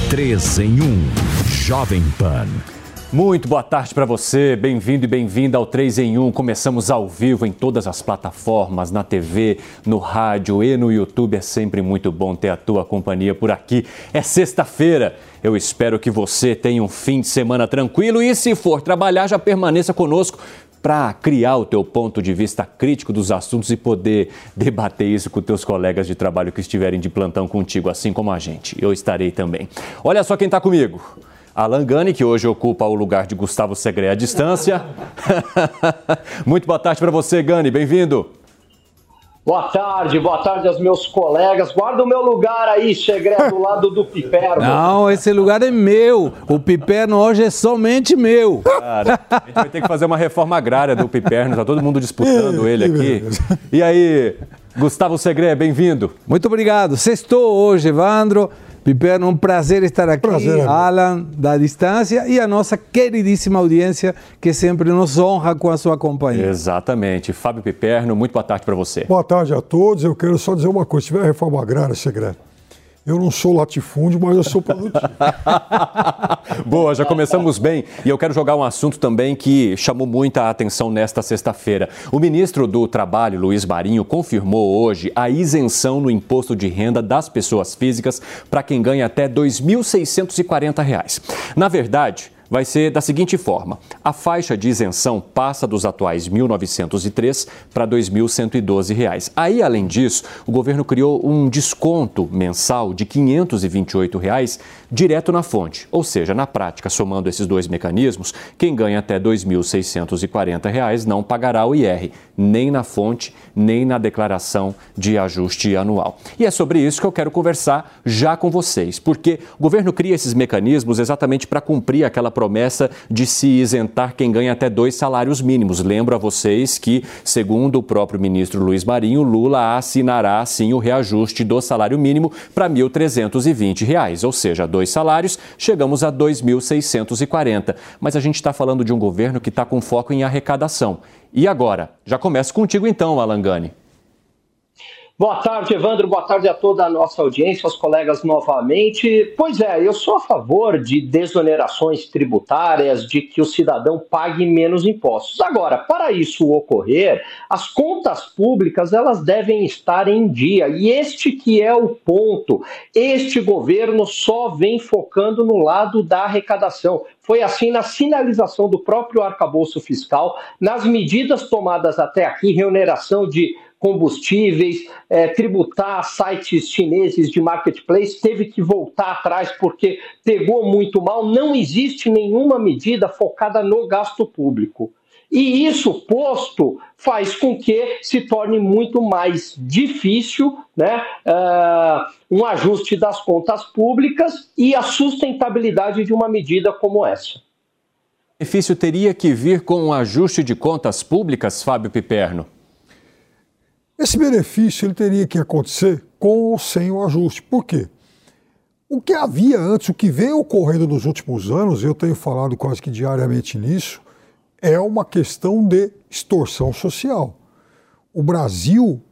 3 em 1. Jovem Pan. Muito boa tarde para você, bem-vindo e bem-vinda ao 3 em 1. Começamos ao vivo em todas as plataformas, na TV, no rádio e no YouTube. É sempre muito bom ter a tua companhia por aqui. É sexta-feira, eu espero que você tenha um fim de semana tranquilo e, se for trabalhar, já permaneça conosco para criar o teu ponto de vista crítico dos assuntos e poder debater isso com teus colegas de trabalho que estiverem de plantão contigo, assim como a gente. Eu estarei também. Olha só quem está comigo. Alan Gani, que hoje ocupa o lugar de Gustavo Segre à distância. Muito boa tarde para você, Gani. Bem-vindo. Boa tarde aos meus colegas. Guarda o meu lugar aí, Segre, do lado do Piperno. Não, esse lugar é meu. O Piperno hoje é somente meu. Cara, a gente vai ter que fazer uma reforma agrária do Piperno. Tá todo mundo disputando ele aqui. E aí, Gustavo Segre, bem-vindo. Muito obrigado. Sextou hoje, Evandro. Piperno, um prazer estar aqui. Prazer. Alan, da distância, e a nossa queridíssima audiência, que sempre nos honra com a sua companhia. Exatamente. Fábio Piperno, muito boa tarde para você. Boa tarde a todos. Eu quero só dizer uma coisa. Se tiver reforma agrária, Segredo, eu não sou latifúndio, mas eu sou produtivo. Boa, já começamos bem. E eu quero jogar um assunto também que chamou muita atenção nesta sexta-feira. O ministro do Trabalho, Luiz Marinho, confirmou hoje a isenção no imposto de renda das pessoas físicas para quem ganha até R$ 2.640. Na verdade, vai ser da seguinte forma: a faixa de isenção passa dos atuais R$ 1.903 para R$ 2.112. Aí, além disso, o governo criou um desconto mensal de R$ 528 direto na fonte. Ou seja, na prática, somando esses dois mecanismos, quem ganha até R$ 2.640 não pagará o IR, nem na fonte, nem na declaração de ajuste anual. E é sobre isso que eu quero conversar já com vocês, porque o governo cria esses mecanismos exatamente para cumprir aquela promessa de se isentar quem ganha até 2 salários mínimos. Lembro a vocês que, segundo o próprio ministro Luiz Marinho, Lula assinará, sim, o reajuste do salário mínimo para R$ 1.320, ou seja, 2 salários, chegamos a R$ 2.640. Mas a gente está falando de um governo que está com foco em arrecadação. E agora? Já começo contigo então, Alan Gani. Boa tarde, Evandro. Boa tarde a toda a nossa audiência, aos colegas novamente. Pois é, eu sou a favor de desonerações tributárias, de que o cidadão pague menos impostos. Agora, para isso ocorrer, as contas públicas elas devem estar em dia. E este que é o ponto. Este governo só vem focando no lado da arrecadação. Foi assim na sinalização do próprio arcabouço fiscal, nas medidas tomadas até aqui, reoneração de combustíveis, tributar sites chineses de marketplace, teve que voltar atrás porque pegou muito mal. Não existe nenhuma medida focada no gasto público. E isso posto faz com que se torne muito mais difícil, né, um ajuste das contas públicas e a sustentabilidade de uma medida como essa. O benefício teria que vir com um ajuste de contas públicas, Fábio Piperno? Esse benefício ele teria que acontecer com ou sem o ajuste. Por quê? O que havia antes, o que vem ocorrendo nos últimos anos, eu tenho falado quase que diariamente nisso, é uma questão de extorsão social. O Brasil,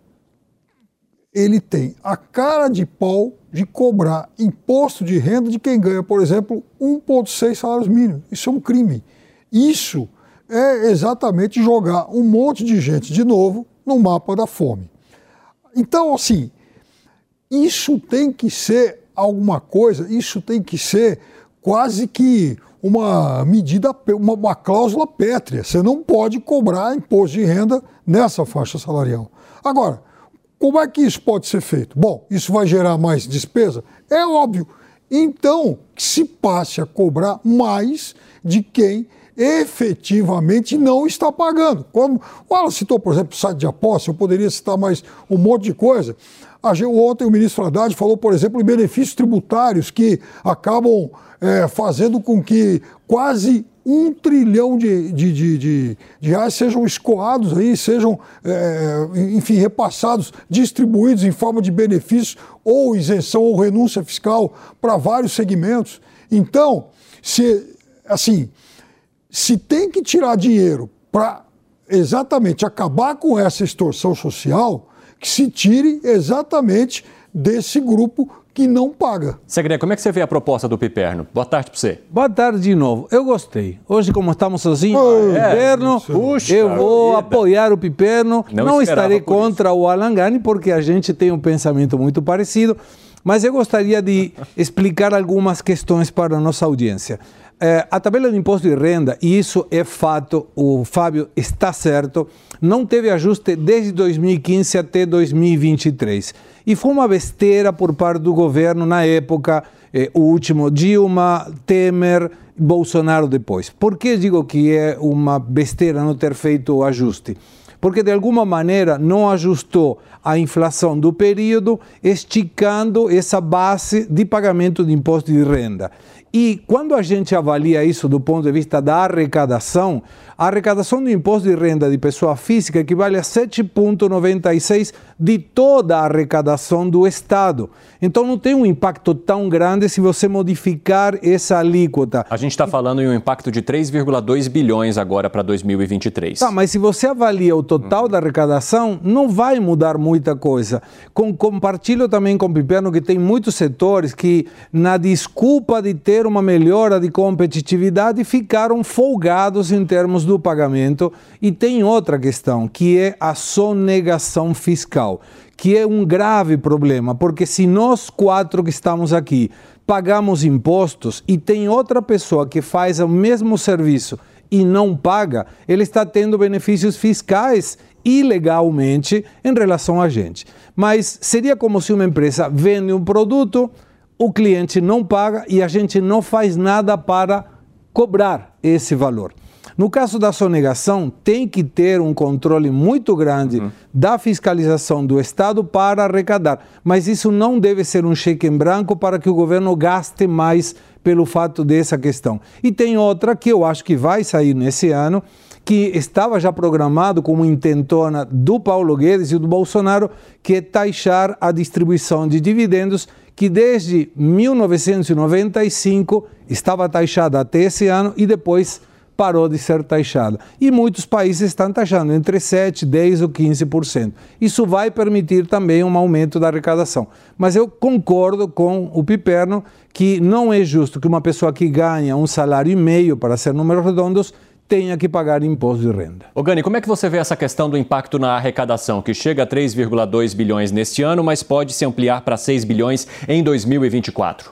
ele tem a cara de pau de cobrar imposto de renda de quem ganha, por exemplo, 1,6 salários mínimos. Isso é um crime. Isso é exatamente jogar um monte de gente de novo no mapa da fome. Então, assim, isso tem que ser alguma coisa, isso tem que ser quase que uma medida, uma cláusula pétrea. Você não pode cobrar imposto de renda nessa faixa salarial. Agora, como é que isso pode ser feito? Bom, isso vai gerar mais despesa? É óbvio. Então, que se passe a cobrar mais de quem efetivamente não está pagando. Como o Alan citou, por exemplo, o site de aposta, eu poderia citar mais um monte de coisa. Ontem o ministro Haddad falou, por exemplo, em benefícios tributários que acabam fazendo com que quase 1 trilhão de reais sejam escoados aí, sejam, enfim, repassados, distribuídos em forma de benefícios ou isenção ou renúncia fiscal para vários segmentos. Então, se tem que tirar dinheiro para exatamente acabar com essa extorsão social, que se tire exatamente desse grupo que não paga. Segredo, como é que você vê a proposta do Piperno? Boa tarde para você. Boa tarde de novo. Eu gostei. Hoje, como estamos sozinhos, Piperno, eu vou apoiar o Piperno. Não estarei contra o Alan Gani, porque a gente tem um pensamento muito parecido, mas eu gostaria de explicar algumas questões para a nossa audiência. A tabela de imposto de renda, e isso é fato, o Fábio está certo, não teve ajuste desde 2015 até 2023. E foi uma besteira por parte do governo na época, o último Dilma, Temer, Bolsonaro depois. Por que digo que é uma besteira não ter feito o ajuste? Porque de alguma maneira não ajustou a inflação do período, esticando essa base de pagamento de imposto de renda. E quando a gente avalia isso do ponto de vista da arrecadação, a arrecadação do imposto de renda de pessoa física equivale a 7,96% de toda a arrecadação do Estado. Então não tem um impacto tão grande se você modificar essa alíquota. A gente está falando em um impacto de 3,2 bilhões agora para 2023. Tá, mas se você avalia o total da arrecadação, não vai mudar muita coisa. Compartilho também com o Piperno que tem muitos setores que, na desculpa de ter uma melhora de competitividade, ficaram folgados em termos do pagamento. E tem outra questão, que é a sonegação fiscal, que é um grave problema, porque se nós quatro que estamos aqui pagamos impostos e tem outra pessoa que faz o mesmo serviço e não paga, ele está tendo benefícios fiscais ilegalmente em relação a gente. Mas seria como se uma empresa vende um produto, o cliente não paga e a gente não faz nada para cobrar esse valor. No caso da sonegação, tem que ter um controle muito grande da fiscalização do Estado para arrecadar. Mas isso não deve ser um cheque em branco para que o governo gaste mais pelo fato dessa questão. E tem outra que eu acho que vai sair nesse ano, que estava já programado como intentona do Paulo Guedes e do Bolsonaro, que é taxar a distribuição de dividendos, que desde 1995 estava taxada até esse ano e depois parou de ser taxada. E muitos países estão taxando entre 7%, 10% ou 15%. Isso vai permitir também um aumento da arrecadação. Mas eu concordo com o Piperno que não é justo que uma pessoa que ganha um salário e meio, para ser números redondos, tenha que pagar imposto de renda. Ô Gani, como é que você vê essa questão do impacto na arrecadação, que chega a 3,2 bilhões neste ano, mas pode se ampliar para 6 bilhões em 2024?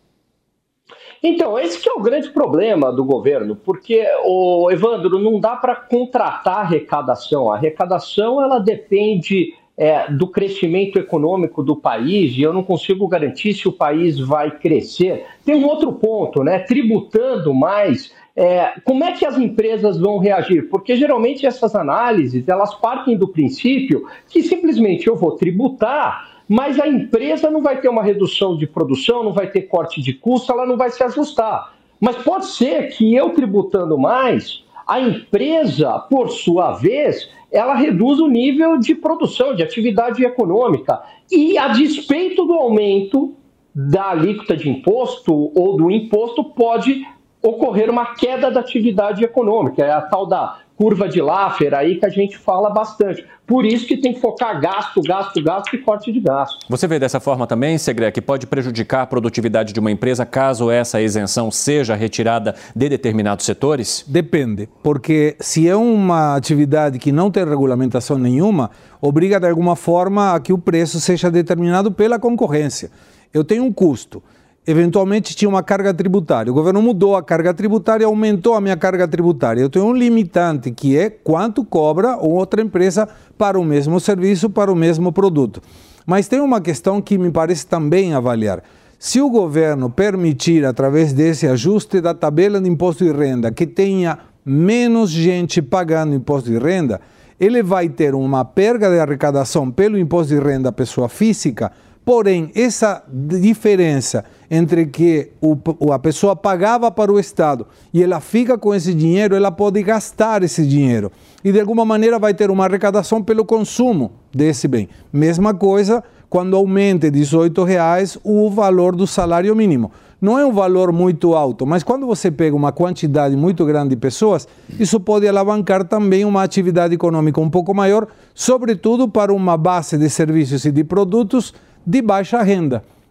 Então, esse que é o grande problema do governo, porque, Evandro, não dá para contratar a arrecadação. A arrecadação ela depende do crescimento econômico do país e eu não consigo garantir se o país vai crescer. Tem um outro ponto, né? Tributando mais, como é que as empresas vão reagir? Porque geralmente essas análises elas partem do princípio que simplesmente eu vou tributar, mas a empresa não vai ter uma redução de produção, não vai ter corte de custo, ela não vai se ajustar. Mas pode ser que eu tributando mais, a empresa, por sua vez, ela reduz o nível de produção, de atividade econômica. E a despeito do aumento da alíquota de imposto ou do imposto, pode ocorrer uma queda da atividade econômica. É a tal da curva de Laffer aí que a gente fala bastante. Por isso que tem que focar gasto e corte de gasto. Você vê dessa forma também, Segre, que pode prejudicar a produtividade de uma empresa caso essa isenção seja retirada de determinados setores? Depende, porque se é uma atividade que não tem regulamentação nenhuma, obriga de alguma forma a que o preço seja determinado pela concorrência. Eu tenho um custo. Eventualmente tinha uma carga tributária. O governo mudou a carga tributária, aumentou a minha carga tributária. Eu tenho um limitante que é quanto cobra outra empresa para o mesmo serviço, para o mesmo produto. Mas tem uma questão que me parece também avaliar. Se o governo permitir, através desse ajuste da tabela de imposto de renda, que tenha menos gente pagando imposto de renda, ele vai ter uma perda de arrecadação pelo imposto de renda à pessoa física. Porém, essa diferença entre que a pessoa pagava para o Estado e ela fica com esse dinheiro, ela pode gastar esse dinheiro. E de alguma maneira vai ter uma arrecadação pelo consumo desse bem. Mesma coisa quando aumenta de R$18 o valor do salário mínimo. Não é um valor muito alto, mas quando você pega uma quantidade muito grande de pessoas, isso pode alavancar também uma atividade econômica um pouco maior, sobretudo para uma base de serviços e de produtos de baixa renda.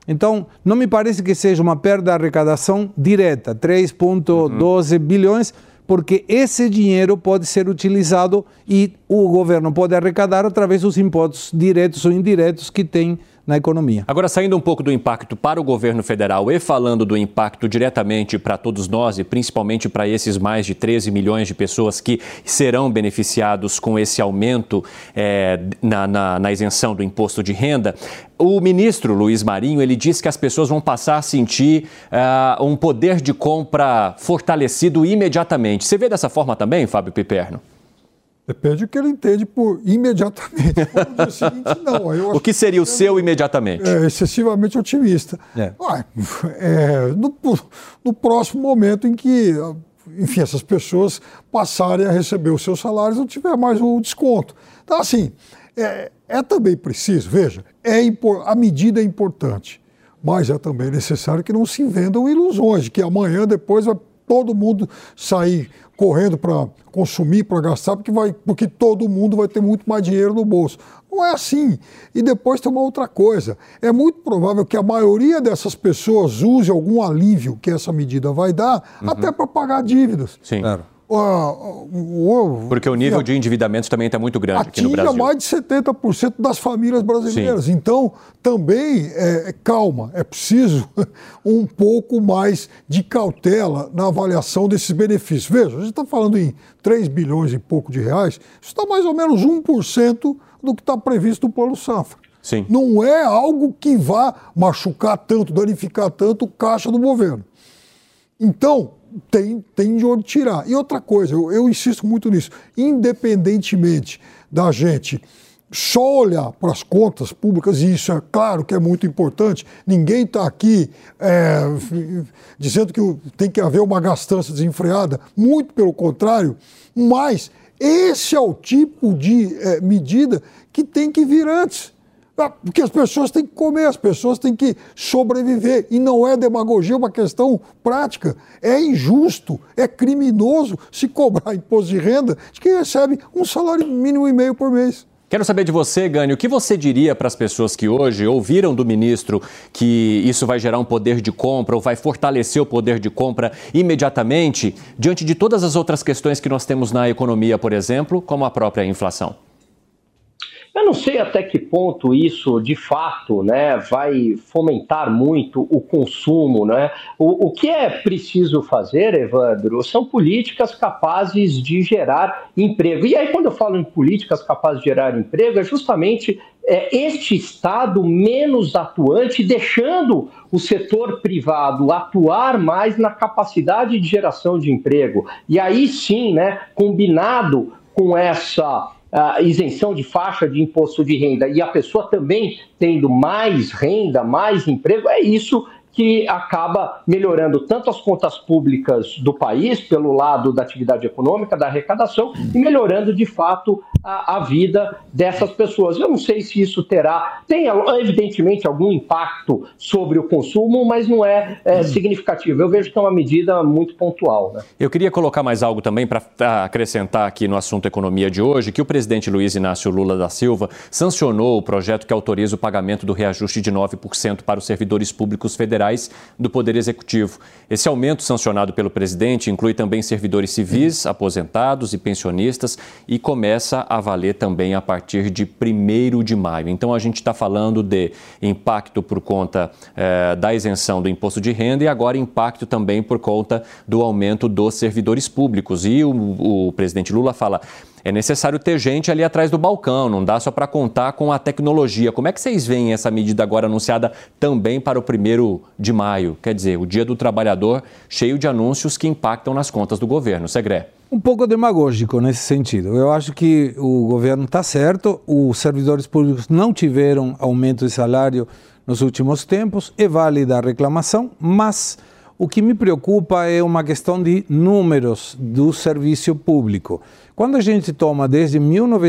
Então, não me parece que seja uma perda de arrecadação direta, 3,12 bilhões, porque esse dinheiro pode ser utilizado e o governo pode arrecadar através dos impostos diretos ou indiretos que tem na economia. Agora, saindo um pouco do impacto para o governo federal e falando do impacto diretamente para todos nós e principalmente para esses mais de 13 milhões de pessoas que serão beneficiados com esse aumento na isenção do imposto de renda, o ministro Luiz Marinho, ele disse que as pessoas vão passar a sentir um poder de compra fortalecido imediatamente. Você vê dessa forma também, Fábio Piperno? Depende do que ele entende por imediatamente. No dia seguinte, não. Eu acho o que seria o seu imediatamente? Excessivamente otimista. No próximo momento em que, enfim, essas pessoas passarem a receber os seus salários, não tiver mais o desconto. Então, assim, é também preciso, veja, a medida é importante, mas é também necessário que não se vendam ilusões, de que amanhã, depois, vai todo mundo sair correndo para consumir, para gastar, porque todo mundo vai ter muito mais dinheiro no bolso. Não é assim. E depois tem uma outra coisa. É muito provável que a maioria dessas pessoas use algum alívio que essa medida vai dar, até para pagar dívidas. Sim. Claro. Porque o nível de endividamento também está muito grande aqui no Brasil. Atinge mais de 70% das famílias brasileiras. Sim. Então, também, calma, é preciso um pouco mais de cautela na avaliação desses benefícios. Veja, a gente está falando em 3 bilhões e pouco de reais, isso está mais ou menos 1% do que está previsto no Plano Safra. Sim. Não é algo que vá machucar tanto, danificar tanto o caixa do governo. Então, tem de onde tirar. E outra coisa, eu insisto muito nisso, independentemente da gente só olhar para as contas públicas, e isso é claro que é muito importante, ninguém está aqui dizendo que tem que haver uma gastança desenfreada, muito pelo contrário, mas esse é o tipo de medida que tem que vir antes. Porque as pessoas têm que comer, as pessoas têm que sobreviver. E não é demagogia, é uma questão prática. É injusto, é criminoso se cobrar imposto de renda de quem recebe um salário mínimo e meio por mês. Quero saber de você, Gânio, o que você diria para as pessoas que hoje ouviram do ministro que isso vai gerar um poder de compra ou vai fortalecer o poder de compra imediatamente, diante de todas as outras questões que nós temos na economia, por exemplo, como a própria inflação? Eu não sei até que ponto isso, de fato, vai fomentar muito o consumo. O que é preciso fazer, Evandro, são políticas capazes de gerar emprego. E aí, quando eu falo em políticas capazes de gerar emprego, é justamente este Estado menos atuante, deixando o setor privado atuar mais na capacidade de geração de emprego. E aí sim, combinado com essa isenção de faixa de imposto de renda e a pessoa também tendo mais renda, mais emprego, é isso que acaba melhorando tanto as contas públicas do país, pelo lado da atividade econômica, da arrecadação, e melhorando, de fato, a vida dessas pessoas. Eu não sei se isso tem evidentemente algum impacto sobre o consumo, mas não é significativo. Eu vejo que é uma medida muito pontual. Eu queria colocar mais algo também para acrescentar aqui no assunto economia de hoje, que o presidente Luiz Inácio Lula da Silva sancionou o projeto que autoriza o pagamento do reajuste de 9% para os servidores públicos federais do Poder Executivo. Esse aumento sancionado pelo presidente inclui também servidores civis, aposentados e pensionistas e começa a valer também a partir de 1º de maio. Então a gente está falando de impacto por conta da isenção do imposto de renda e agora impacto também por conta do aumento dos servidores públicos. E o presidente Lula fala: é necessário ter gente ali atrás do balcão, não dá só para contar com a tecnologia. Como é que vocês veem essa medida agora anunciada também para o 1º de maio? Quer dizer, o Dia do Trabalhador cheio de anúncios que impactam nas contas do governo. Segré. Um pouco demagógico nesse sentido. Eu acho que o governo está certo, os servidores públicos não tiveram aumento de salário nos últimos tempos, é válida a reclamação, mas o que me preocupa é uma questão de números do serviço público. Quando a gente toma desde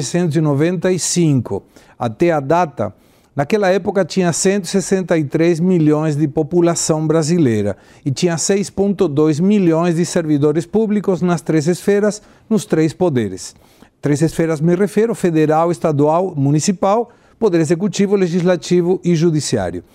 1995 até a data, naquela época tinha 163 milhões de população brasileira e tinha 6,2 milhões de servidores públicos nas 3 esferas, nos 3 poderes. 3 esferas me refiro: federal, estadual, municipal, poder executivo, legislativo e judiciário.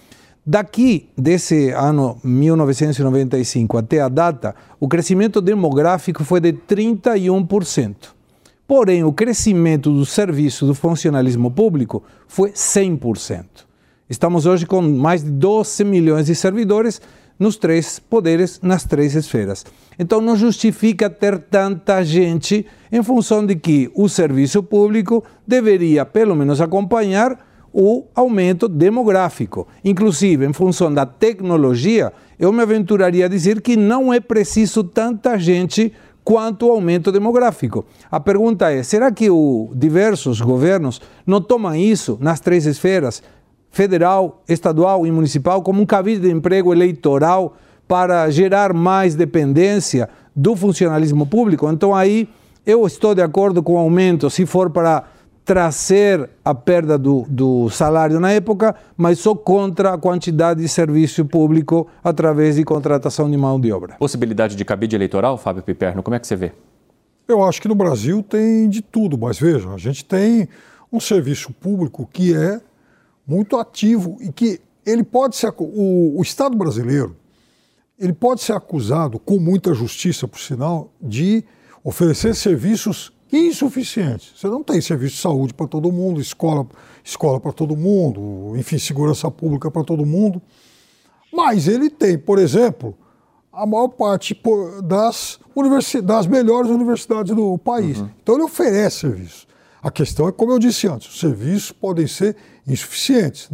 Daqui, desse ano 1995 até a data, o crescimento demográfico foi de 31%. Porém, o crescimento do serviço do funcionalismo público foi 100%. Estamos hoje com mais de 12 milhões de servidores nos 3 poderes, nas 3 esferas. Então, não justifica ter tanta gente em função de que o serviço público deveria, pelo menos, acompanhar o aumento demográfico. Inclusive, em função da tecnologia, eu me aventuraria a dizer que não é preciso tanta gente quanto o aumento demográfico. A pergunta é, será que diversos governos não tomam isso nas 3 esferas, federal, estadual e municipal, como um cabide de emprego eleitoral para gerar mais dependência do funcionalismo público? Então aí eu estou de acordo com o aumento, se for para trazer a perda do salário na época, mas sou contra a quantidade de serviço público através de contratação de mão de obra. Possibilidade de cabide eleitoral, Fábio Piperno, como é que você vê? Eu acho que no Brasil tem de tudo, mas veja, a gente tem um serviço público que é muito ativo e que ele pode ser, o Estado brasileiro, ele pode ser acusado, com muita justiça, por sinal, de oferecer serviços insuficientes. Você não tem serviço de saúde para todo mundo, escola para todo mundo, enfim, segurança pública para todo mundo. Mas ele tem, por exemplo, a maior parte das melhores universidades do país. Uhum. Então ele oferece serviço. A questão é, como eu disse antes, os serviços podem ser insuficientes.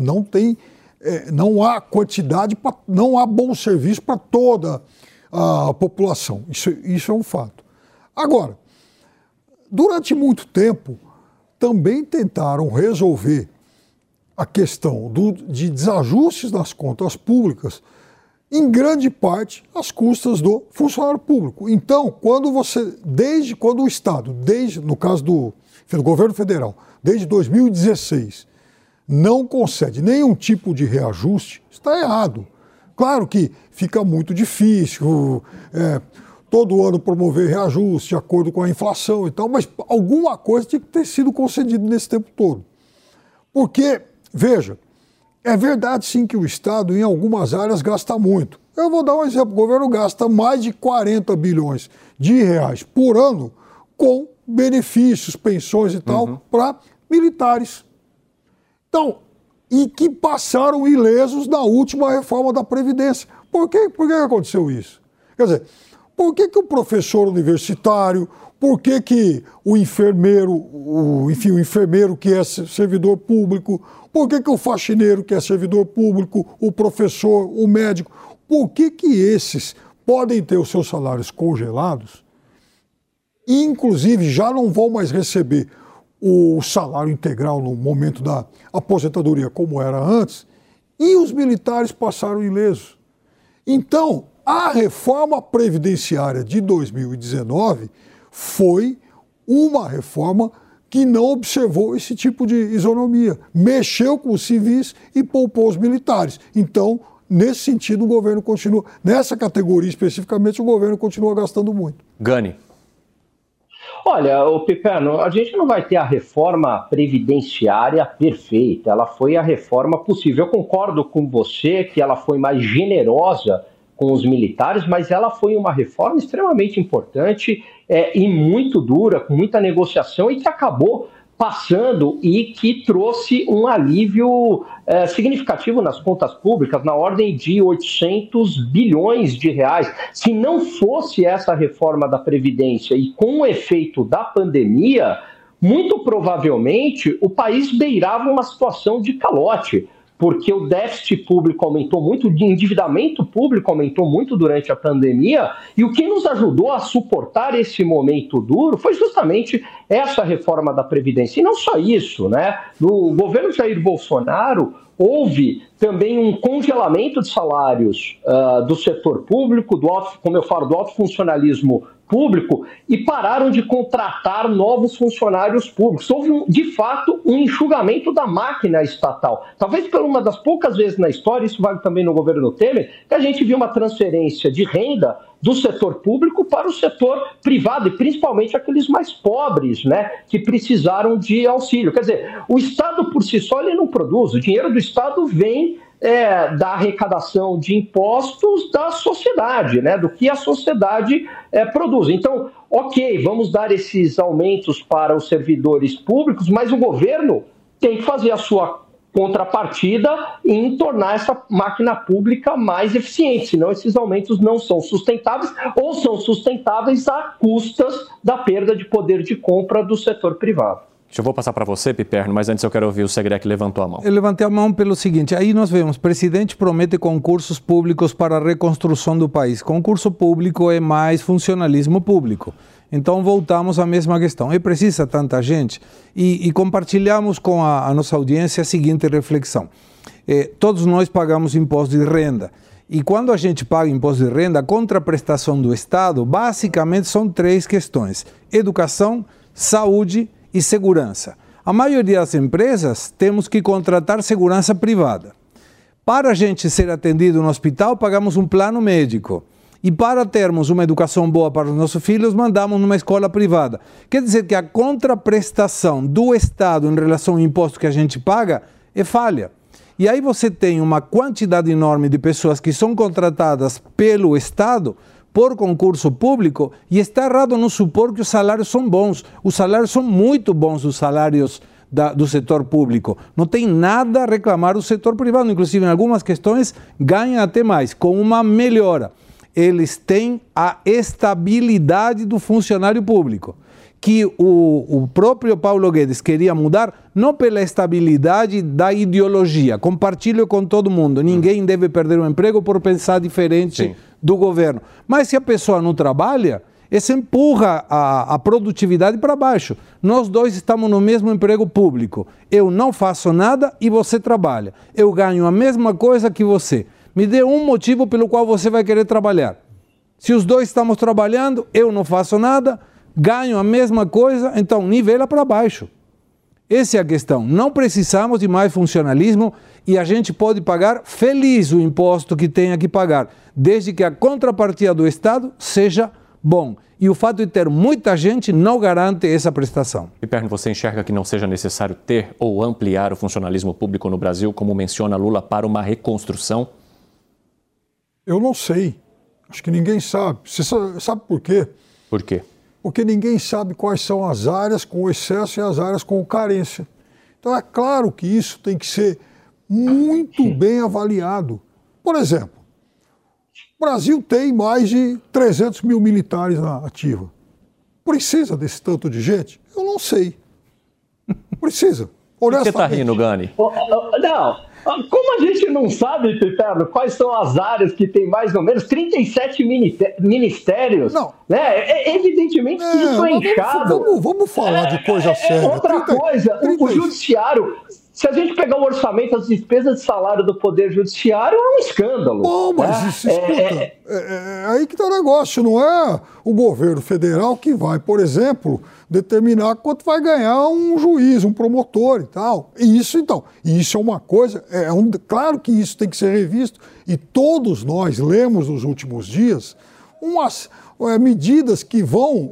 Não há quantidade, não há bom serviço para toda a população. Isso é um fato. Agora, durante muito tempo, também tentaram resolver a questão de desajustes das contas públicas, em grande parte, às custas do funcionário público. Então, quando o Estado, no caso do governo federal, desde 2016, não concede nenhum tipo de reajuste, está errado. Claro que fica muito difícil, todo ano promover reajuste de acordo com a inflação e tal, mas alguma coisa tinha que ter sido concedida nesse tempo todo. Porque, veja, é verdade sim que o Estado em algumas áreas gasta muito. Eu vou dar um exemplo, o governo gasta mais de 40 bilhões de reais por ano com benefícios, pensões e tal, para militares. Então, e que passaram ilesos na última reforma da Previdência. Por que aconteceu isso? Quer dizer, por que o professor universitário, por que o enfermeiro, o enfermeiro que é servidor público, por que o faxineiro que é servidor público, o professor, o médico, por que esses podem ter os seus salários congelados e, inclusive, já não vão mais receber o salário integral no momento da aposentadoria como era antes, e os militares passaram ilesos? Então, a reforma previdenciária de 2019 foi uma reforma que não observou esse tipo de isonomia. Mexeu com os civis e poupou os militares. Então, nesse sentido, o governo continua, nessa categoria especificamente, o governo continua gastando muito. Gani. Olha, Piperno, a gente não vai ter a reforma previdenciária perfeita. Ela foi a reforma possível. Eu concordo com você que ela foi mais generosa com os militares, mas ela foi uma reforma extremamente importante e muito dura, com muita negociação, e que acabou passando e que trouxe um alívio significativo nas contas públicas, na ordem de 800 bilhões de reais. Se não fosse essa reforma da Previdência e com o efeito da pandemia, muito provavelmente o país beirava uma situação de calote, porque o déficit público aumentou muito, o endividamento público aumentou muito durante a pandemia, e o que nos ajudou a suportar esse momento duro foi justamente essa reforma da Previdência. E não só isso, né? No governo Jair Bolsonaro, houve também um congelamento de salários do setor público, como eu falo, do alto funcionalismo público, e pararam de contratar novos funcionários públicos. Houve, de fato, um enxugamento da máquina estatal. Talvez por uma das poucas vezes na história, isso vale também no governo Temer, que a gente viu uma transferência de renda do setor público para o setor privado, e principalmente aqueles mais pobres, né, que precisaram de auxílio. Quer dizer, o Estado por si só ele não produz, o dinheiro do Estado vem da arrecadação de impostos da sociedade, né, do que a sociedade produz. Então, ok, vamos dar esses aumentos para os servidores públicos, mas o governo tem que fazer a sua contrapartida em tornar essa máquina pública mais eficiente, senão esses aumentos não são sustentáveis ou são sustentáveis a custas da perda de poder de compra do setor privado. Eu vou passar para você, Piperno, mas antes eu quero ouvir o Segré que levantou a mão. Eu levantei a mão pelo seguinte, aí nós vemos, o presidente promete concursos públicos para a reconstrução do país. Concurso público é mais funcionalismo público. Então voltamos à mesma questão. E precisa tanta gente? E compartilhamos com a nossa audiência a seguinte reflexão. Todos nós pagamos imposto de renda. E quando a gente paga imposto de renda, a contraprestação do Estado, basicamente são 3 questões. Educação, saúde e segurança. A maioria das empresas temos que contratar segurança privada. Para a gente ser atendido no hospital, pagamos um plano médico. E para termos uma educação boa para os nossos filhos, mandamos numa escola privada. Quer dizer que a contraprestação do Estado em relação ao imposto que a gente paga é falha. E aí você tem uma quantidade enorme de pessoas que são contratadas pelo Estado por concurso público e está errado não supor que os salários são bons. Os salários são muito bons, os salários do setor público. Não tem nada a reclamar do setor privado. Inclusive, em algumas questões, ganha até mais, com uma melhora. Eles têm a estabilidade do funcionário público, que o próprio Paulo Guedes queria mudar, não pela estabilidade da ideologia. Compartilho com todo mundo. Ninguém deve perder o emprego por pensar diferente do governo. Mas se a pessoa não trabalha, isso empurra a produtividade para baixo. Nós dois estamos no mesmo emprego público. Eu não faço nada e você trabalha. Eu ganho a mesma coisa que você. Me dê um motivo pelo qual você vai querer trabalhar. Se os dois estamos trabalhando, eu não faço nada, ganho a mesma coisa, então nivela para baixo. Essa é a questão. Não precisamos de mais funcionalismo e a gente pode pagar feliz o imposto que tenha que pagar, desde que a contrapartida do Estado seja bom. E o fato de ter muita gente não garante essa prestação. Piperno, você enxerga que não seja necessário ter ou ampliar o funcionalismo público no Brasil, como menciona Lula, para uma reconstrução? Eu não sei. Acho que ninguém sabe. Você sabe por quê? Por quê? Porque ninguém sabe quais são as áreas com excesso e as áreas com carência. Então é claro que isso tem que ser muito bem avaliado. Por exemplo, o Brasil tem mais de 300 mil militares na ativa. Precisa desse tanto de gente? Eu não sei. Precisa. Por que você está rindo, Gani? Não. Como a gente não sabe, Piperno, quais são as áreas que tem mais ou menos 37 ministérios, não. Né? Evidentemente que isso é inchado. Vamos falar de coisa séria. Outra coisa, o judiciário, se a gente pegar o orçamento, as despesas de salário do Poder Judiciário, é um escândalo. Bom, mas isso, escuta, aí que está o negócio, não é o governo federal que vai, por exemplo, determinar quanto vai ganhar um juiz, um promotor e tal. Isso é uma coisa, claro que isso tem que ser revisto, e todos nós lemos nos últimos dias umas medidas que vão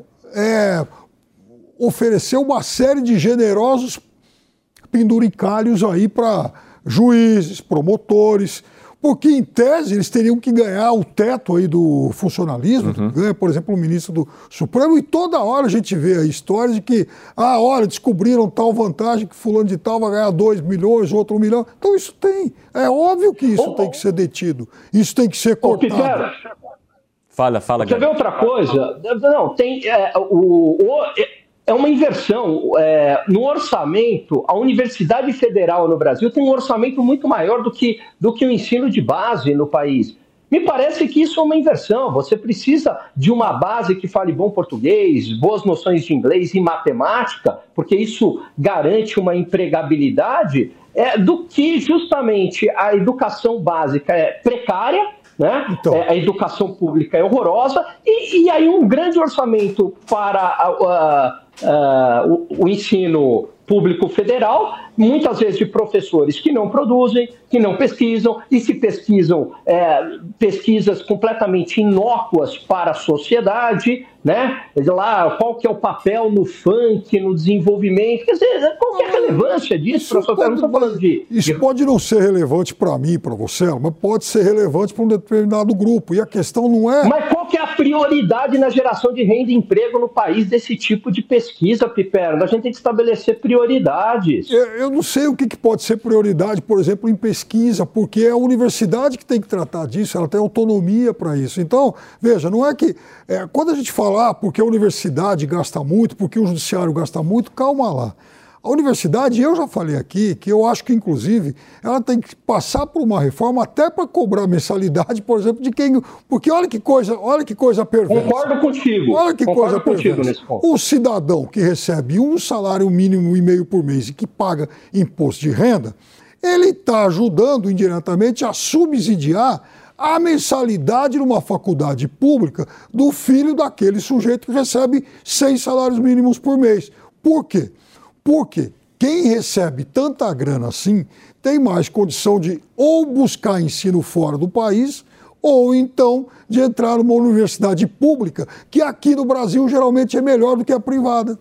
oferecer uma série de generosos penduricalhos aí para juízes, promotores, porque em tese eles teriam que ganhar o teto aí do funcionalismo, ganha, por exemplo, o ministro do Supremo, e toda hora a gente vê a história de que, olha, descobriram tal vantagem que fulano de tal vai ganhar 2 milhões, outro 1 milhão. Então isso é óbvio que isso tem que ser detido, isso tem que ser cortado. Fala. Quer ver outra coisa? Não, tem é uma inversão. No orçamento, a Universidade Federal no Brasil tem um orçamento muito maior do que o ensino de base no país. Me parece que isso é uma inversão. Você precisa de uma base que fale bom português, boas noções de inglês e matemática, porque isso garante uma empregabilidade, do que justamente a educação básica é precária, né? Então. A educação pública é horrorosa, e aí um grande orçamento para o ensino público federal, muitas vezes de professores que não produzem, que não pesquisam, e se pesquisam pesquisas completamente inócuas para a sociedade, né? Lá, qual que é o papel no funk, no desenvolvimento, quer dizer, qual que é a relevância disso para a sociedade? Não estou falando de... Isso pode não ser relevante para mim, para você, mas pode ser relevante para um determinado grupo, e a questão não é... Mas qual que é a prioridade na geração de renda e emprego no país desse tipo de pesquisa, Piperno? A gente tem que estabelecer prioridades. Eu não sei o que pode ser prioridade, por exemplo, em pesquisa, porque é a universidade que tem que tratar disso, ela tem autonomia para isso. Então, veja, não é que... quando a gente fala, porque a universidade gasta muito, porque o judiciário gasta muito, calma lá. A universidade, eu já falei aqui, que eu acho que, inclusive, ela tem que passar por uma reforma até para cobrar mensalidade, por exemplo, de quem... Porque olha que coisa perversa. Concordo contigo. Olha que coisa perversa. Nesse ponto. O cidadão que recebe um salário mínimo e meio por mês e que paga imposto de renda, ele está ajudando indiretamente a subsidiar a mensalidade numa faculdade pública do filho daquele sujeito que recebe 6 salários mínimos por mês. Por quê? Porque quem recebe tanta grana assim tem mais condição de ou buscar ensino fora do país ou então de entrar numa universidade pública, que aqui no Brasil geralmente é melhor do que a privada.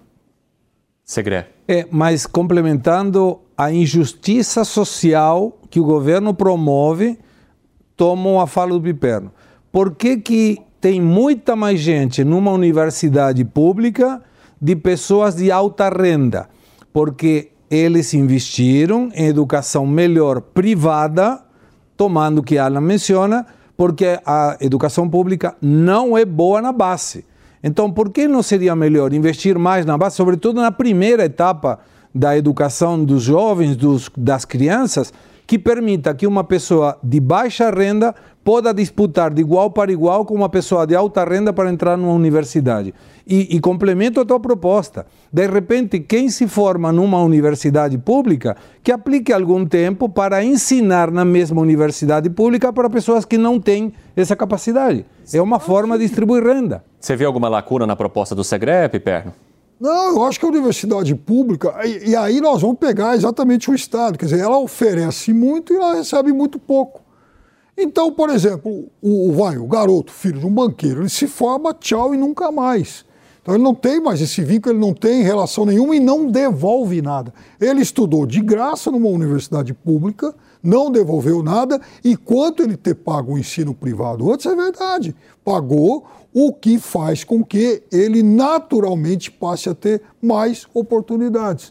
Segre. Mas complementando a injustiça social que o governo promove, tomam a fala do Piperno. Por que tem muita mais gente numa universidade pública de pessoas de alta renda? Porque eles investiram em educação melhor privada, tomando o que a Alan menciona, porque a educação pública não é boa na base. Então, por que não seria melhor investir mais na base, sobretudo na primeira etapa da educação dos jovens, das crianças, que permita que uma pessoa de baixa renda possa disputar de igual para igual com uma pessoa de alta renda para entrar numa universidade. E complemento a tua proposta. De repente, quem se forma numa universidade pública, que aplique algum tempo para ensinar na mesma universidade pública para pessoas que não têm essa capacidade. É uma forma de distribuir renda. Você vê alguma lacuna na proposta do Segre, Piperno? Não, eu acho que a universidade pública, e aí nós vamos pegar exatamente o Estado, quer dizer, ela oferece muito e ela recebe muito pouco. Então, por exemplo, o garoto, filho de um banqueiro, ele se forma, tchau, e nunca mais. Então ele não tem mais esse vínculo, ele não tem relação nenhuma e não devolve nada. Ele estudou de graça numa universidade pública, não devolveu nada, e quanto ele ter pago o ensino privado antes, é verdade, pagou, o que faz com que ele naturalmente passe a ter mais oportunidades.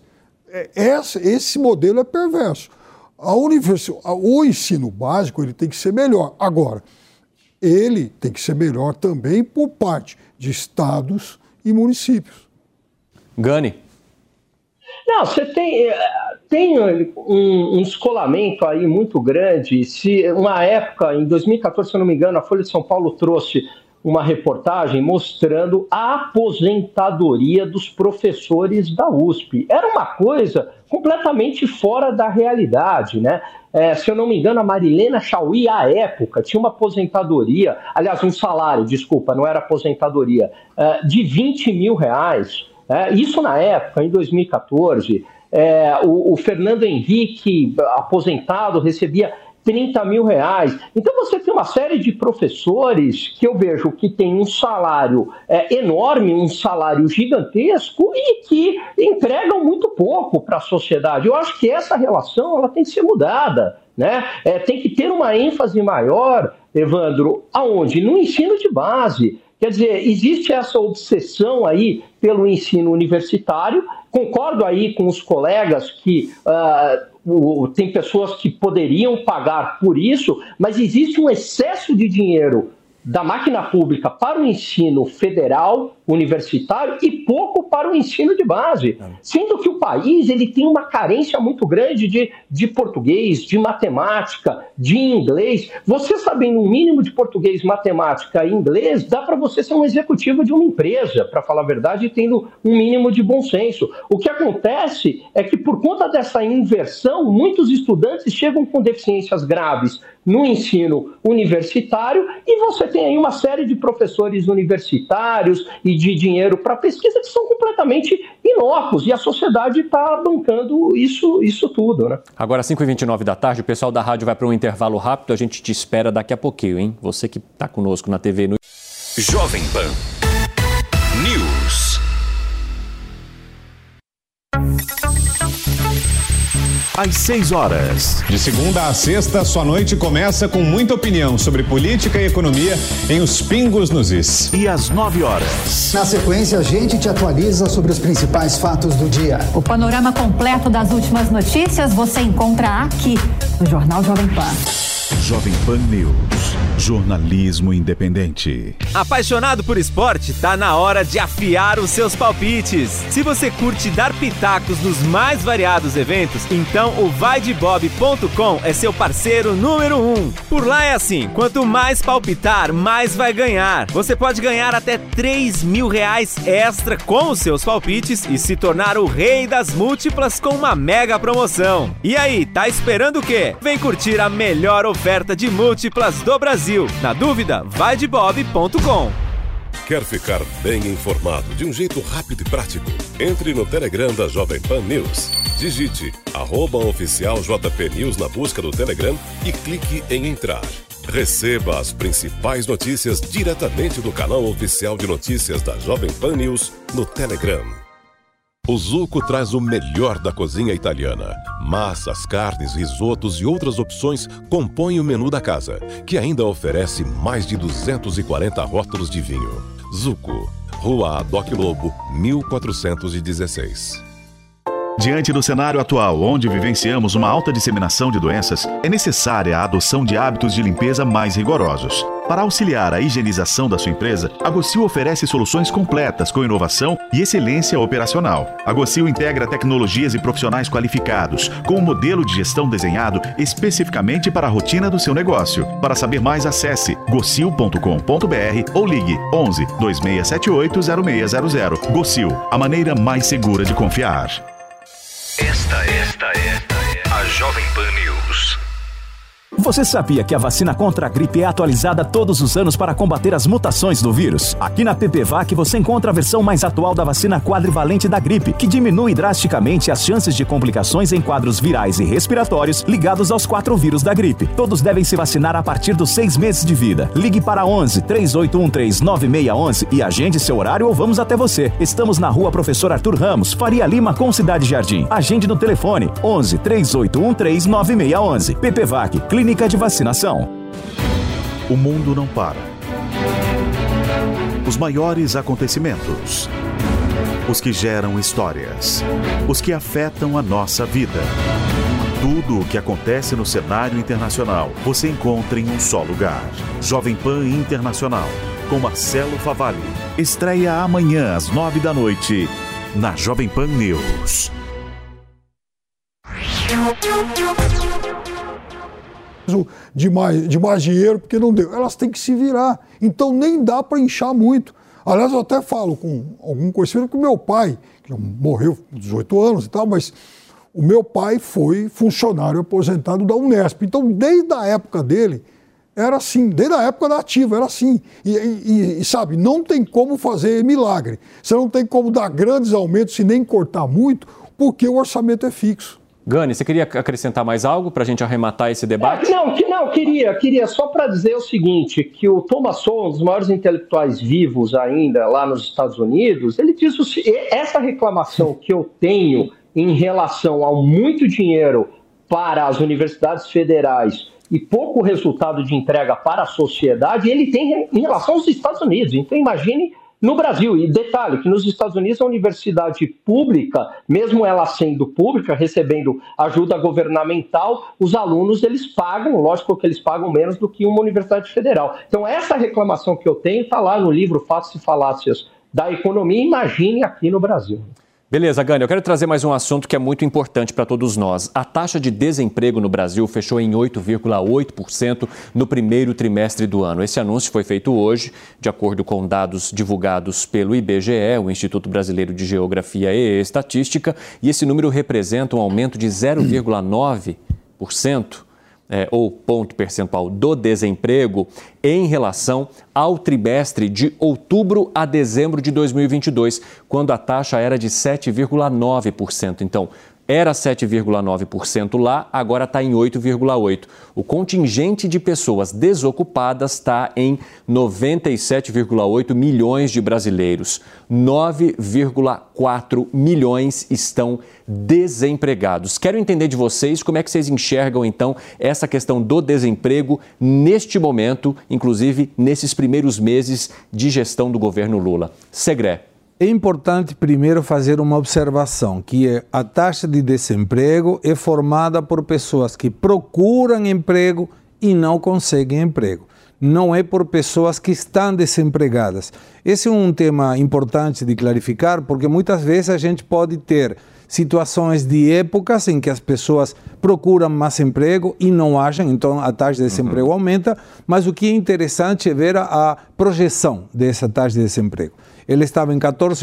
Esse modelo é perverso. O ensino básico ele tem que ser melhor. Agora, ele tem que ser melhor também por parte de estados e municípios. Gani. Não, você tem um descolamento aí muito grande. Se uma época, em 2014, se eu não me engano, a Folha de São Paulo trouxe uma reportagem mostrando a aposentadoria dos professores da USP. Era uma coisa completamente fora da realidade, né? Se eu não me engano, a Marilena Chauí, à época, tinha uma aposentadoria, aliás, um salário, desculpa, não era aposentadoria, de R$20 mil. Isso na época, em 2014. O Fernando Henrique, aposentado, recebia R$30 mil. Então você tem uma série de professores que eu vejo que tem um salário enorme, um salário gigantesco e que entregam muito pouco para a sociedade. Eu acho que essa relação ela tem que ser mudada, né? Tem que ter uma ênfase maior, Evandro, aonde? No ensino de base. Quer dizer, existe essa obsessão aí pelo ensino universitário. Concordo aí com os colegas que tem pessoas que poderiam pagar por isso, mas existe um excesso de dinheiro da máquina pública para o ensino federal, universitário e pouco para o ensino de base. Sendo que o país ele tem uma carência muito grande de português, de matemática, de inglês. Você sabendo um mínimo de português, matemática e inglês, dá para você ser um executivo de uma empresa, para falar a verdade, tendo um mínimo de bom senso. O que acontece é que por conta dessa inversão, muitos estudantes chegam com deficiências graves no ensino universitário e você tem aí uma série de professores universitários e de dinheiro para pesquisa que são completamente inócuos, e a sociedade está bancando isso tudo, né? Agora, 5h29 da tarde, o pessoal da rádio vai para um intervalo rápido, a gente te espera daqui a pouquinho, hein? Você que está conosco na TV no... Jovem Pan News. Às 6 horas. De segunda a sexta, sua noite começa com muita opinião sobre política e economia em Os Pingos nos Is. E às 9 horas. Na sequência, a gente te atualiza sobre os principais fatos do dia. O panorama completo das últimas notícias você encontra aqui no Jornal Jovem Pan. Jovem Pan News. Jornalismo independente. Apaixonado por esporte? Tá na hora de afiar os seus palpites. Se você curte dar pitacos nos mais variados eventos, então o vaidebob.com é seu parceiro número 1. Por lá é assim, quanto mais palpitar, mais vai ganhar. Você pode ganhar até R$3.000 extra com os seus palpites e se tornar o rei das múltiplas com uma mega promoção. E aí, tá esperando o quê? Vem curtir a melhor oferta de múltiplas do Brasil. Na dúvida, vaidebob.com. Quer ficar bem informado de um jeito rápido e prático? Entre no Telegram da Jovem Pan News. Digite @oficialJP News na busca do Telegram e clique em entrar. Receba as principais notícias diretamente do canal oficial de notícias da Jovem Pan News no Telegram. O Zucco traz o melhor da cozinha italiana. Massas, carnes, risotos e outras opções compõem o menu da casa, que ainda oferece mais de 240 rótulos de vinho. Zucco, Rua Adoc Lobo, 1416. Diante do cenário atual, onde vivenciamos uma alta disseminação de doenças, é necessária a adoção de hábitos de limpeza mais rigorosos. Para auxiliar a higienização da sua empresa, a Gocil oferece soluções completas com inovação e excelência operacional. A Gocil integra tecnologias e profissionais qualificados, com um modelo de gestão desenhado especificamente para a rotina do seu negócio. Para saber mais, acesse gocil.com.br ou ligue 11 2678 0600. Gocil, a maneira mais segura de confiar. Esta é a Jovem Pan News. Você sabia que a vacina contra a gripe é atualizada todos os anos para combater as mutações do vírus? Aqui na PPVAC você encontra a versão mais atual da vacina quadrivalente da gripe, que diminui drasticamente as chances de complicações em quadros virais e respiratórios ligados aos 4 vírus da gripe. Todos devem se vacinar a partir dos 6 meses de vida. Ligue para 11 3813 9611 e agende seu horário ou vamos até você. Estamos na Rua Professor Arthur Ramos, Faria Lima, com Cidade Jardim. Agende no telefone 11 3813 9611. PPVAC, Clínica de Vacinação. O mundo não para. Os maiores acontecimentos. Os que geram histórias. Os que afetam a nossa vida. Tudo o que acontece no cenário internacional você encontra em um só lugar. Jovem Pan Internacional, com Marcelo Favalli. Estreia amanhã às 9 da noite, na Jovem Pan News. De mais dinheiro, porque não deu. Elas têm que se virar. Então nem dá para inchar muito. Aliás, eu até falo com algum conhecido que o meu pai, que já morreu com 18 anos e tal, mas o meu pai foi funcionário aposentado da Unesp. Então, desde a época dele, era assim. Desde a época da ativa, era assim. E sabe, não tem como fazer milagre. Você não tem como dar grandes aumentos e nem cortar muito, porque o orçamento é fixo. Gani, você queria acrescentar mais algo para a gente arrematar esse debate? Queria só para dizer o seguinte, que o Thomas Sowell, um dos maiores intelectuais vivos ainda lá nos Estados Unidos, ele diz essa reclamação que eu tenho em relação ao muito dinheiro para as universidades federais e pouco resultado de entrega para a sociedade, ele tem em relação aos Estados Unidos. Então imagine no Brasil, e detalhe, que nos Estados Unidos a universidade pública, mesmo ela sendo pública, recebendo ajuda governamental, os alunos eles pagam, lógico que eles pagam menos do que uma universidade federal. Então essa reclamação que eu tenho está lá no livro Fatos e Falácias da Economia, imagine aqui no Brasil. Beleza, Gani, eu quero trazer mais um assunto que é muito importante para todos nós. A taxa de desemprego no Brasil fechou em 8,8% no primeiro trimestre do ano. Esse anúncio foi feito hoje, de acordo com dados divulgados pelo IBGE, o Instituto Brasileiro de Geografia e Estatística, e esse número representa um aumento de 0,9% ou ponto percentual do desemprego em relação ao trimestre de outubro a dezembro de 2022, quando a taxa era de 7,9%. Então, era 7,9% lá, agora está em 8,8%. O contingente de pessoas desocupadas está em 97,8 milhões de brasileiros. 9,4 milhões estão desempregados. Quero entender de vocês como é que vocês enxergam, então, essa questão do desemprego neste momento, inclusive nesses primeiros meses de gestão do governo Lula. Segré. É importante primeiro fazer uma observação, que a taxa de desemprego é formada por pessoas que procuram emprego e não conseguem emprego. Não é por pessoas que estão desempregadas. Esse é um tema importante de clarificar, porque muitas vezes a gente pode ter situações de épocas em que as pessoas procuram mais emprego e não acham, então a taxa de desemprego aumenta, mas o que é interessante é ver a projeção dessa taxa de desemprego. Ele estava em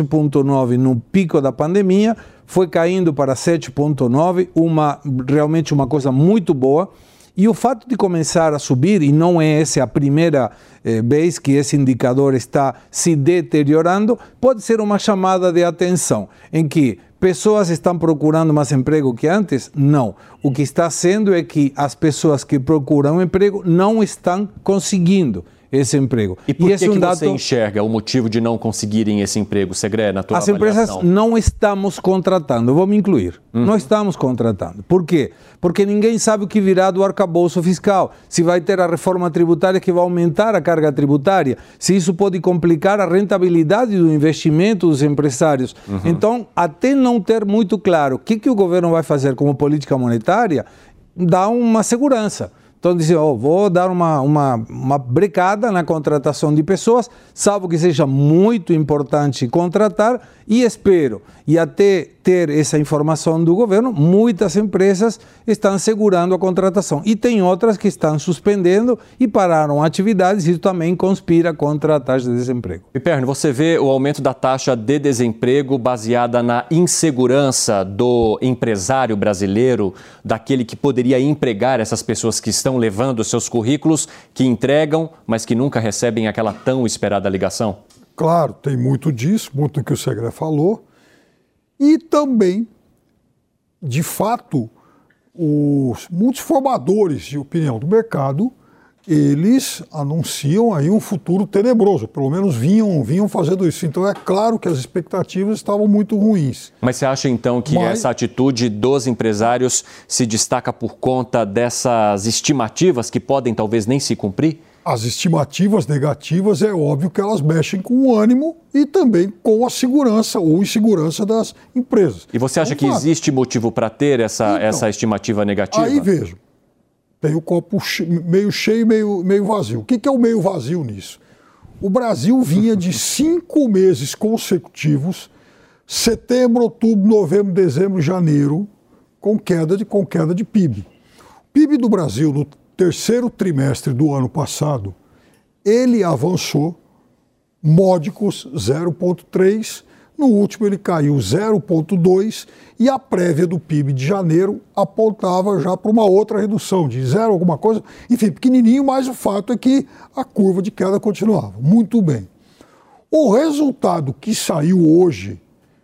14,9 no pico da pandemia, foi caindo para 7,9, realmente uma coisa muito boa. E o fato de começar a subir, e não é essa a primeira vez que esse indicador está se deteriorando, pode ser uma chamada de atenção, em que pessoas estão procurando mais emprego que antes? Não. O que está sendo é que as pessoas que procuram emprego não estão conseguindo esse emprego. E por que você enxerga o motivo de não conseguirem esse emprego, Segré, na tua avaliação? As empresas não estamos contratando, eu vou me incluir. Não estamos contratando. Por quê? Porque ninguém sabe o que virá do arcabouço fiscal. Se vai ter a reforma tributária que vai aumentar a carga tributária, se isso pode complicar a rentabilidade do investimento dos empresários. Então, até não ter muito claro o que o governo vai fazer como política monetária, dá uma segurança. Então, dizer, vou dar uma brecada na contratação de pessoas, salvo que seja muito importante contratar, e espero. E até ter essa informação do governo, muitas empresas estão segurando a contratação. E tem outras que estão suspendendo e pararam atividades, e isso também conspira contra a taxa de desemprego. Piperno, você vê o aumento da taxa de desemprego baseada na insegurança do empresário brasileiro, daquele que poderia empregar essas pessoas que estão levando seus currículos, que entregam, mas que nunca recebem aquela tão esperada ligação? Claro, tem muito disso, muito do que o Segré falou. E também, de fato, muitos formadores de opinião do mercado, eles anunciam aí um futuro tenebroso, pelo menos vinham fazendo isso. Então é claro que as expectativas estavam muito ruins. Mas você acha então que essa atitude dos empresários se destaca por conta dessas estimativas que podem talvez nem se cumprir? As estimativas negativas é óbvio que elas mexem com o ânimo e também com a segurança ou insegurança das empresas. E você acha que existe motivo para ter essa estimativa negativa? Aí veja, tem o copo meio cheio e meio vazio. O que é o meio vazio nisso? O Brasil vinha de 5 meses consecutivos, setembro, outubro, novembro, dezembro, janeiro, com queda de PIB. O PIB do Brasil, no terceiro trimestre do ano passado, ele avançou módicos 0,3%, no último ele caiu 0,2% e a prévia do PIB de janeiro apontava já para uma outra redução, de 0 alguma coisa, enfim, pequenininho, mas o fato é que a curva de queda continuava. Muito bem. O resultado que saiu hoje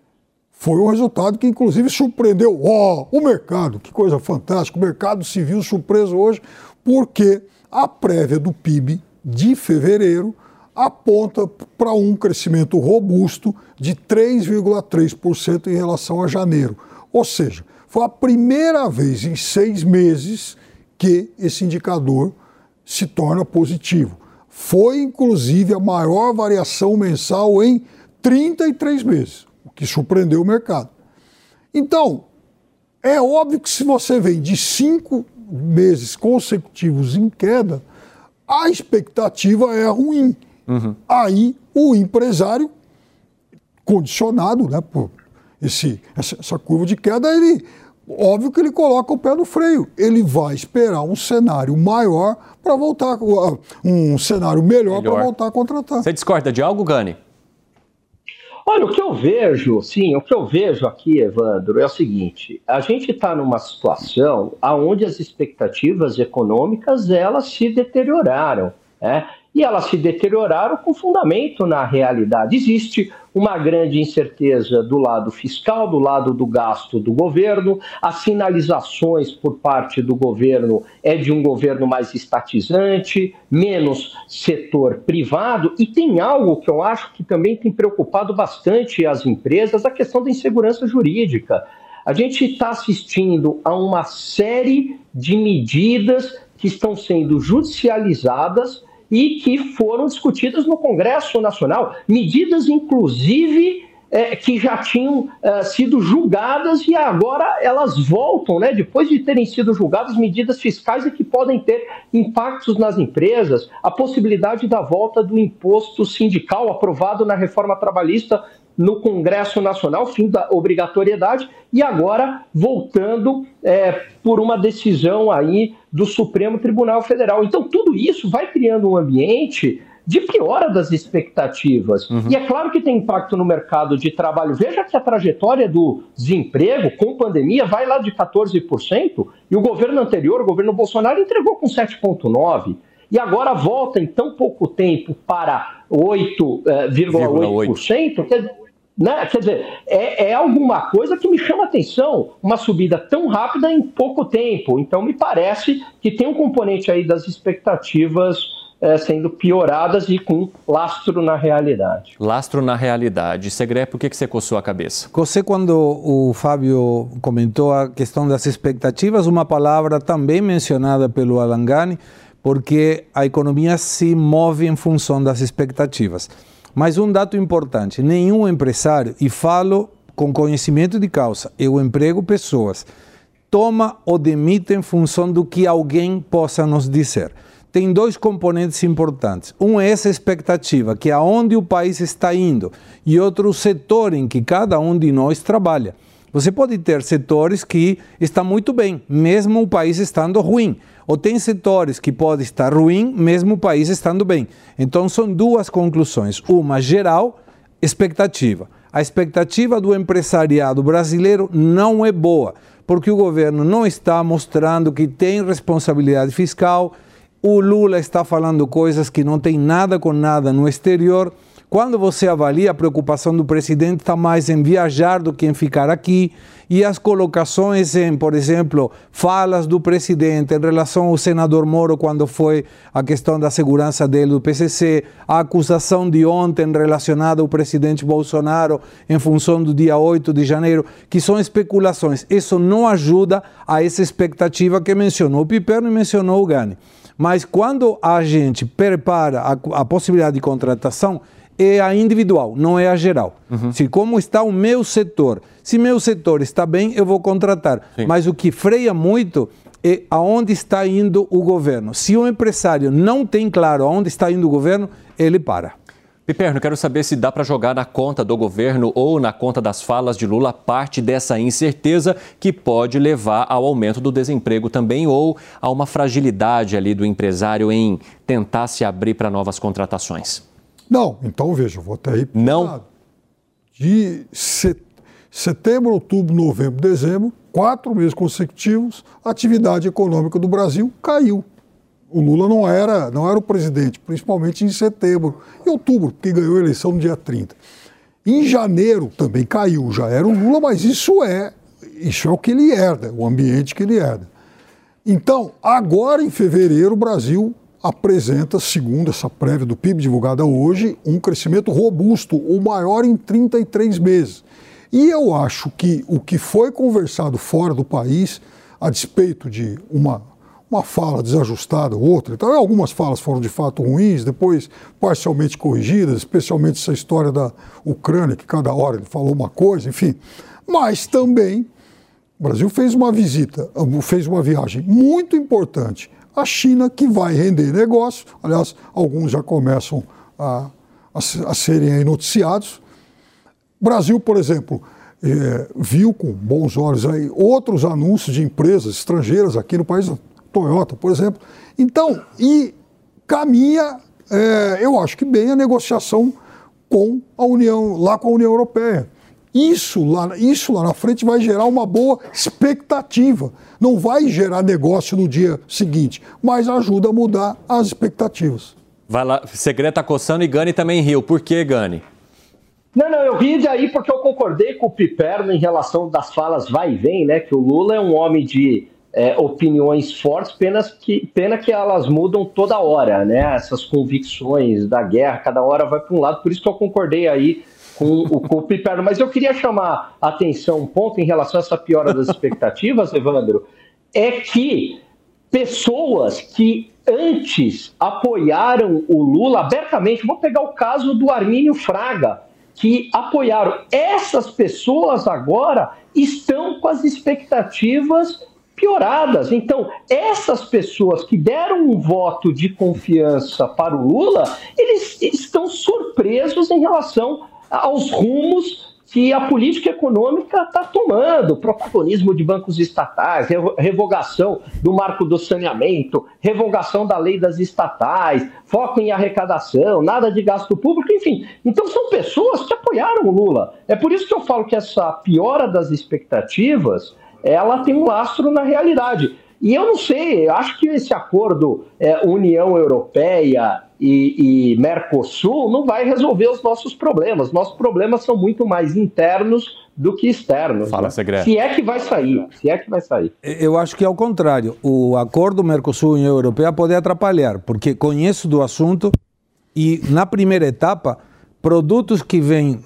foi um resultado que, inclusive, surpreendeu o mercado. Que coisa fantástica. O mercado se viu surpreso hoje porque a prévia do PIB de fevereiro aponta para um crescimento robusto de 3,3% em relação a janeiro. Ou seja, foi a primeira vez em 6 meses que esse indicador se torna positivo. Foi, inclusive, a maior variação mensal em 33 meses. Que surpreendeu o mercado. Então, é óbvio que se você vem de 5 meses consecutivos em queda, a expectativa é ruim. Aí o empresário, condicionado, né, por essa curva de queda, óbvio que ele coloca o pé no freio. Ele vai esperar um cenário maior para voltar, um cenário melhor para voltar a contratar. Você discorda de algo, Gani? Olha, o que eu vejo aqui, Evandro, é o seguinte: a gente está numa situação onde as expectativas econômicas elas se deterioraram, né? E elas se deterioraram com fundamento na realidade. Existe uma grande incerteza do lado fiscal, do lado do gasto do governo. As sinalizações por parte do governo é de um governo mais estatizante, menos setor privado. E tem algo que eu acho que também tem preocupado bastante as empresas, a questão da insegurança jurídica. A gente está assistindo a uma série de medidas que estão sendo judicializadas e que foram discutidas no Congresso Nacional. Medidas, inclusive, que já tinham sido julgadas e agora elas voltam, né, depois de terem sido julgadas, medidas fiscais e que podem ter impactos nas empresas. A possibilidade da volta do imposto sindical aprovado na reforma trabalhista no Congresso Nacional, fim da obrigatoriedade, e agora voltando por uma decisão aí do Supremo Tribunal Federal. Então, tudo isso vai criando um ambiente de piora das expectativas. E é claro que tem impacto no mercado de trabalho. Veja que a trajetória do desemprego com pandemia vai lá de 14%, e o governo anterior, o governo Bolsonaro, entregou com 7,9%. E agora volta em tão pouco tempo para 8,8%. Quer dizer, é alguma coisa que me chama a atenção, uma subida tão rápida em pouco tempo. Então, me parece que tem um componente aí das expectativas sendo pioradas e com lastro na realidade. Lastro na realidade. Segre, por que você coçou a cabeça? Cocei quando o Fábio comentou a questão das expectativas, uma palavra também mencionada pelo Alangani, porque a economia se move em função das expectativas. Mas um dado importante, nenhum empresário, e falo com conhecimento de causa, eu emprego pessoas, toma ou demite em função do que alguém possa nos dizer. Tem dois componentes importantes. Um é essa expectativa, que é aonde o país está indo, e outro o setor em que cada um de nós trabalha. Você pode ter setores que estão muito bem, mesmo o país estando ruim. Ou tem setores que podem estar ruim, mesmo o país estando bem. Então, são duas conclusões. Uma, geral, expectativa. A expectativa do empresariado brasileiro não é boa, porque o governo não está mostrando que tem responsabilidade fiscal, o Lula está falando coisas que não tem nada com nada no exterior. Quando você avalia, a preocupação do presidente está mais em viajar do que em ficar aqui, e as colocações em, por exemplo, falas do presidente em relação ao senador Moro quando foi a questão da segurança dele do PCC, a acusação de ontem relacionada ao presidente Bolsonaro em função do dia 8 de janeiro, que são especulações. Isso não ajuda a essa expectativa que mencionou o Piperno e mencionou o Gani. Mas quando a gente prepara a possibilidade de contratação, é a individual, não é a geral. Se como está o meu setor, se meu setor está bem, eu vou contratar. Sim. Mas o que freia muito é aonde está indo o governo. Se o empresário não tem claro aonde está indo o governo, ele para. Piperno, quero saber se dá para jogar na conta do governo ou na conta das falas de Lula parte dessa incerteza que pode levar ao aumento do desemprego também ou a uma fragilidade ali do empresário em tentar se abrir para novas contratações. Não, então veja, eu vou até aí. Não. De setembro, outubro, novembro, dezembro, 4 meses consecutivos, a atividade econômica do Brasil caiu. O Lula não era o presidente, principalmente em setembro e outubro, porque ganhou a eleição no dia 30. Em janeiro também caiu, já era o Lula, mas isso é o que ele herda, o ambiente que ele herda. Então, agora em fevereiro, o Brasil apresenta, segundo essa prévia do PIB divulgada hoje, um crescimento robusto, o maior em 33 meses. E eu acho que o que foi conversado fora do país, a despeito de uma fala desajustada ou outra, então algumas falas foram de fato ruins, depois parcialmente corrigidas, especialmente essa história da Ucrânia, que cada hora ele falou uma coisa, enfim. Mas também o Brasil fez uma viagem muito importante à China, que vai render negócio. Aliás, alguns já começam a serem aí noticiados. O Brasil, por exemplo, viu com bons olhos aí outros anúncios de empresas estrangeiras aqui no país, Toyota, por exemplo. Então, e caminha, eu acho que bem, a negociação com a União Europeia. Isso lá na frente vai gerar uma boa expectativa. Não vai gerar negócio no dia seguinte, mas ajuda a mudar as expectativas. Vai lá, Segredo está coçando e Gani também riu. Por que, Gani? Não, eu ri daí porque eu concordei com o Piperno em relação das falas vai e vem, né? Que o Lula é um homem de opiniões fortes, pena que elas mudam toda hora, né? Essas convicções da guerra, cada hora vai para um lado, por isso que eu concordei aí com o Piperno. Mas eu queria chamar a atenção, um ponto em relação a essa piora das expectativas, Evandro, é que pessoas que antes apoiaram o Lula abertamente, vou pegar o caso do Armínio Fraga, que apoiaram. Essas pessoas agora estão com as expectativas pioradas. Então, essas pessoas que deram um voto de confiança para o Lula, eles estão surpresos em relação aos rumos que a política econômica está tomando, protagonismo de bancos estatais, revogação do marco do saneamento, revogação da lei das estatais, foco em arrecadação, nada de gasto público, enfim. Então são pessoas que apoiaram o Lula. É por isso que eu falo que essa piora das expectativas, ela tem um lastro na realidade. E eu não sei, acho que esse acordo União Europeia e Mercosul não vai resolver os nossos problemas. Nossos problemas são muito mais internos do que externos. Fala, Segredo. Se é que vai sair. Eu acho que é o contrário. O acordo Mercosul e União Europeia pode atrapalhar, porque conheço do assunto e na primeira etapa, produtos que vêm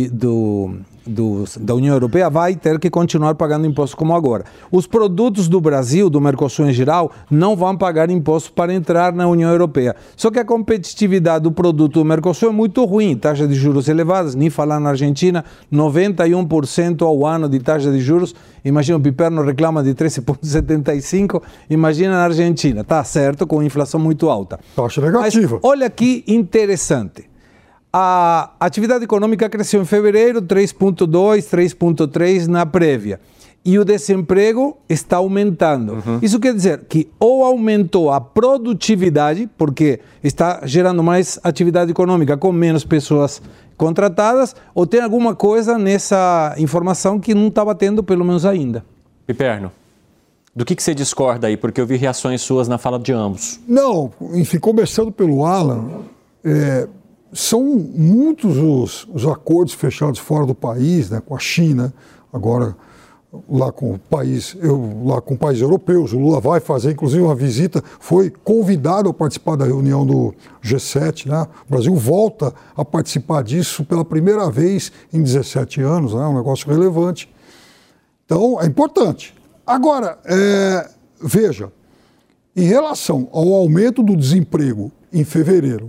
da União Europeia vai ter que continuar pagando imposto como agora. Os produtos do Brasil, do Mercosul em geral, não vão pagar imposto para entrar na União Europeia. Só que a competitividade do produto do Mercosul é muito ruim. Taxa de juros elevadas, nem falar na Argentina, 91% ao ano de taxa de juros. Imagina, o Piperno reclama de 13,75%, imagina na Argentina. Tá certo, com inflação muito alta. Taxa negativa. Mas olha que interessante. A atividade econômica cresceu em fevereiro, 3,2%, 3,3% na prévia. E o desemprego está aumentando. Isso quer dizer que ou aumentou a produtividade, porque está gerando mais atividade econômica com menos pessoas contratadas, ou tem alguma coisa nessa informação que não está batendo, pelo menos ainda. Piperno, do que você discorda aí? Porque eu vi reações suas na fala de ambos. Não, enfim, começando pelo Alan, são muitos os acordos fechados fora do país, né, com a China, agora lá com países europeus. O Lula vai fazer, inclusive, uma visita, foi convidado a participar da reunião do G7. Né? O Brasil volta a participar disso pela primeira vez em 17 anos, né? Um negócio relevante. Então, é importante. Agora, veja, em relação ao aumento do desemprego em fevereiro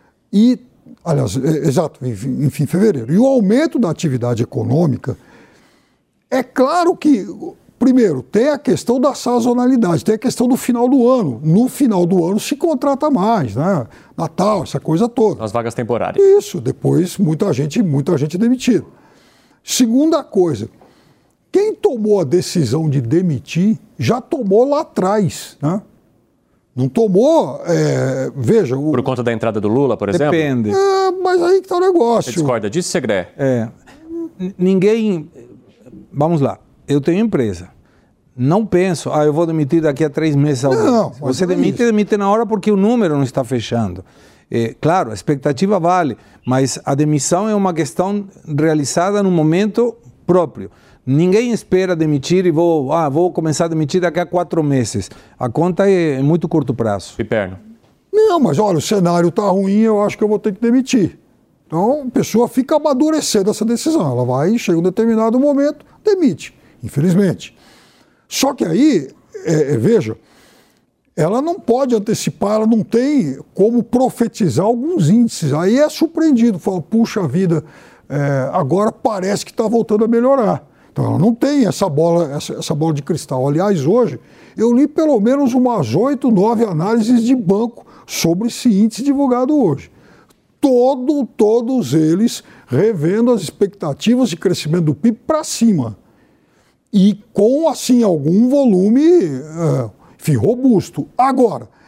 em fevereiro. E o aumento da atividade econômica, é claro que, primeiro, tem a questão da sazonalidade, tem a questão do final do ano. No final do ano se contrata mais, né? Natal, essa coisa toda. As vagas temporárias. Isso, depois muita gente demitida. Segunda coisa, quem tomou a decisão de demitir já tomou lá atrás, né? Não tomou, veja... Por conta da entrada do Lula, por exemplo? Depende. Mas aí que está o negócio. Você discorda disso, Segredo? Ninguém... Vamos lá, eu tenho empresa. Não penso, eu vou demitir daqui a 3 meses alguém. Não, se você demite na hora porque o número não está fechando. Claro, a expectativa vale, mas a demissão é uma questão realizada no momento próprio. Ninguém espera demitir e vou começar a demitir daqui a 4 meses. A conta é muito curto prazo. Piperno. Não, mas olha, o cenário está ruim, eu acho que eu vou ter que demitir. Então, a pessoa fica amadurecendo essa decisão. Ela vai, chega um determinado momento, demite, infelizmente. Só que aí, veja, ela não pode antecipar, ela não tem como profetizar alguns índices. Aí é surpreendido, fala, puxa vida, agora parece que está voltando a melhorar. Então, ela não tem essa bola de cristal. Aliás, hoje, eu li pelo menos umas 8, 9 análises de banco sobre esse índice divulgado hoje. Todos eles revendo as expectativas de crescimento do PIB para cima. E com, assim, algum volume, robusto. Agora,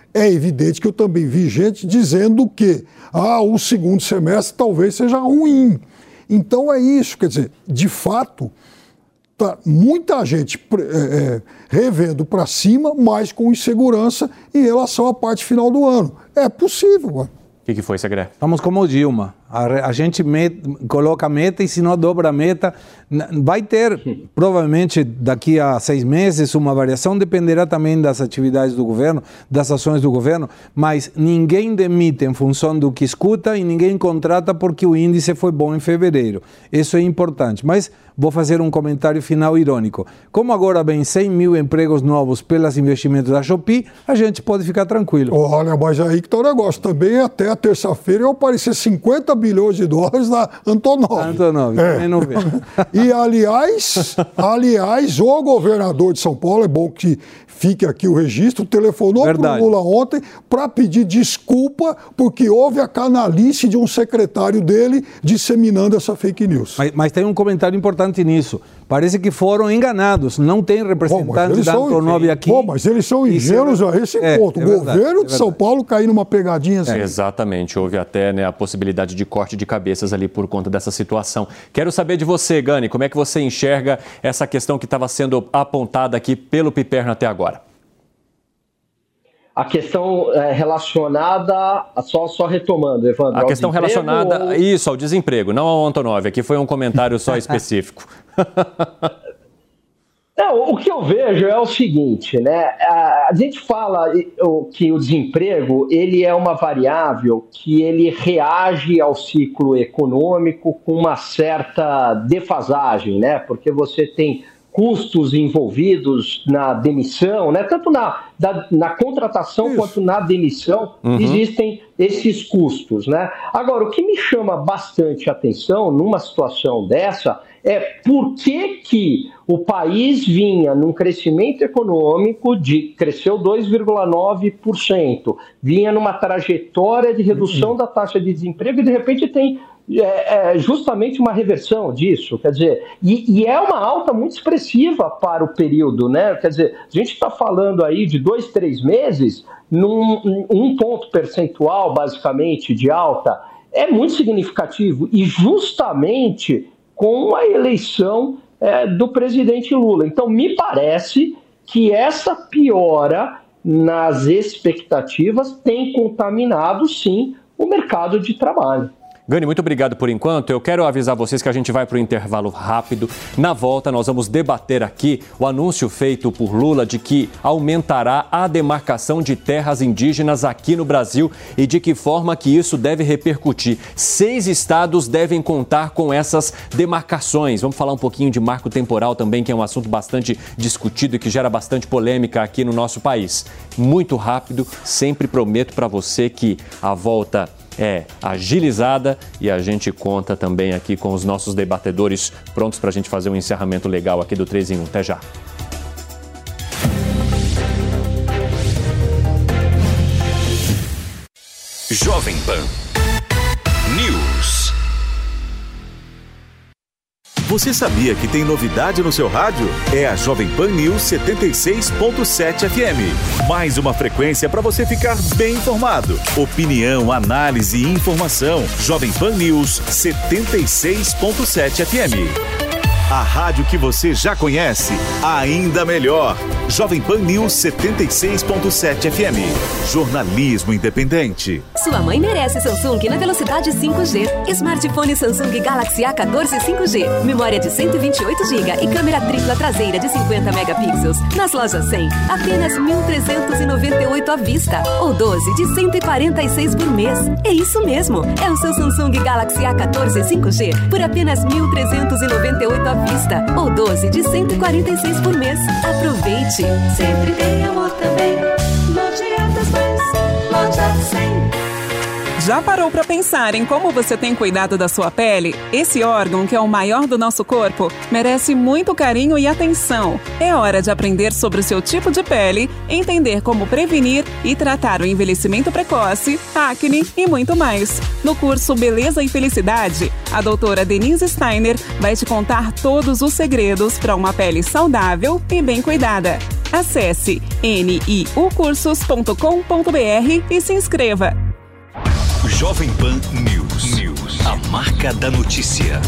É evidente que eu também vi gente dizendo que o segundo semestre talvez seja ruim. Então é isso, quer dizer, de fato, tá muita gente revendo para cima, mas com insegurança em relação à parte final do ano. É possível, mano. O que foi, Segré? Estamos como Dilma. A gente coloca a meta e se não dobra a meta, vai ter, provavelmente, daqui a 6 meses, uma variação, dependerá também das atividades do governo, das ações do governo, mas ninguém demite em função do que escuta e ninguém contrata porque o índice foi bom em fevereiro. Isso é importante. Mas vou fazer um comentário final irônico. Como agora vem 100 mil empregos novos pelos investimentos da Shopee, a gente pode ficar tranquilo. Olha, mas aí que está o negócio. Também até a terça-feira ia aparecer 50 bilhões de dólares na Antonov. Também não vê. E, aliás, o governador de São Paulo, é bom que fique aqui o registro, telefonou para o Lula ontem para pedir desculpa porque houve a canalice de um secretário dele disseminando essa fake news. Mas tem um comentário importante nisso. Parece que foram enganados. Não tem representantes da Antonov aqui. Mas eles são ingênuos a esse ponto. O governo de São Paulo caiu numa pegadinha assim. Exatamente. Houve até a possibilidade de corte de cabeças ali por conta dessa situação. Quero saber de você, Gani, como é que você enxerga essa questão que estava sendo apontada aqui pelo Piperno até agora? A questão relacionada, só retomando, Evandro. A questão relacionada, isso, ao desemprego, não ao Antonov. Aqui foi um comentário só específico. Não, o que eu vejo é o seguinte, né? A gente fala que o desemprego ele é uma variável que ele reage ao ciclo econômico com uma certa defasagem, né? Porque você tem custos envolvidos na demissão, né? Tanto na contratação quanto na demissão existem esses custos, né? Agora, o que me chama bastante atenção numa situação dessa é por que o país vinha num crescimento econômico cresceu 2,9%, vinha numa trajetória de redução da taxa de desemprego e de repente tem justamente uma reversão disso, quer dizer, e é uma alta muito expressiva para o período, né? Quer dizer, a gente está falando aí de 2, 3 meses, um ponto percentual, basicamente, de alta, é muito significativo, e justamente com a eleição do presidente Lula. Então, me parece que essa piora nas expectativas tem contaminado, sim, o mercado de trabalho. Gani, muito obrigado por enquanto. Eu quero avisar vocês que a gente vai para o intervalo rápido. Na volta, nós vamos debater aqui o anúncio feito por Lula de que aumentará a demarcação de terras indígenas aqui no Brasil e de que forma que isso deve repercutir. 6 estados devem contar com essas demarcações. Vamos falar um pouquinho de marco temporal também, que é um assunto bastante discutido e que gera bastante polêmica aqui no nosso país. Muito rápido, sempre prometo para você que a volta é agilizada e a gente conta também aqui com os nossos debatedores prontos para a gente fazer um encerramento legal aqui do 3 em 1. Até já. Jovem Pan News. Você sabia que tem novidade no seu rádio? É a Jovem Pan News 76.7 FM. Mais uma frequência para você ficar bem informado. Opinião, análise e informação. Jovem Pan News 76.7 FM. A rádio que você já conhece, ainda melhor. Jovem Pan News 76.7 FM. Jornalismo independente. Sua mãe merece Samsung na velocidade 5G. Smartphone Samsung Galaxy A14 5G. Memória de 128 GB e câmera tripla traseira de 50 megapixels. Nas lojas 100, apenas 1.398 à vista. Ou 12 de 146 por mês. É isso mesmo. É o seu Samsung Galaxy A14 5G por apenas 1.398 à vista. Ou 12 de 146 por mês. Aproveite. Sempre tem amor também. Loja das Mães, Loja 100. Já parou para pensar em como você tem cuidado da sua pele? Esse órgão, que é o maior do nosso corpo, merece muito carinho e atenção. É hora de aprender sobre o seu tipo de pele, entender como prevenir e tratar o envelhecimento precoce, acne e muito mais. No curso Beleza e Felicidade, a doutora Denise Steiner vai te contar todos os segredos para uma pele saudável e bem cuidada. Acesse niucursos.com.br e se inscreva. Jovem Pan News. A marca da notícia.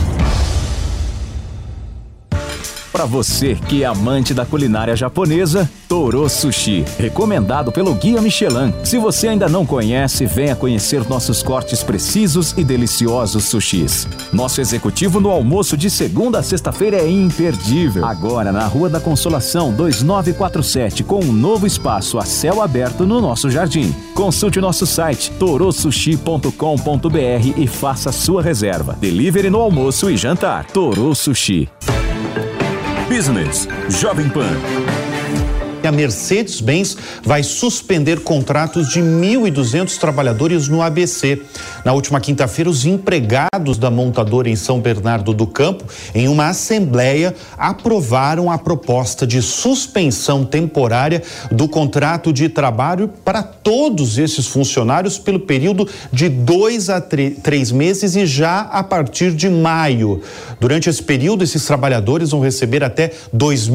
Para você que é amante da culinária japonesa, Toro Sushi, recomendado pelo Guia Michelin. Se você ainda não conhece, venha conhecer nossos cortes precisos e deliciosos sushis. Nosso executivo no almoço de segunda a sexta-feira é imperdível. Agora na Rua da Consolação 2947, com um novo espaço a céu aberto no nosso jardim. Consulte nosso site torosushi.com.br e faça sua reserva. Delivery no almoço e jantar. Toro Sushi. Business Jovem Pan. A Mercedes-Benz vai suspender contratos de 1.200 trabalhadores no ABC. Na última quinta-feira, os empregados da montadora em São Bernardo do Campo, em uma assembleia, aprovaram a proposta de suspensão temporária do contrato de trabalho para todos esses funcionários pelo período de 2 a 3 meses e já a partir de maio. Durante esse período, esses trabalhadores vão receber até R$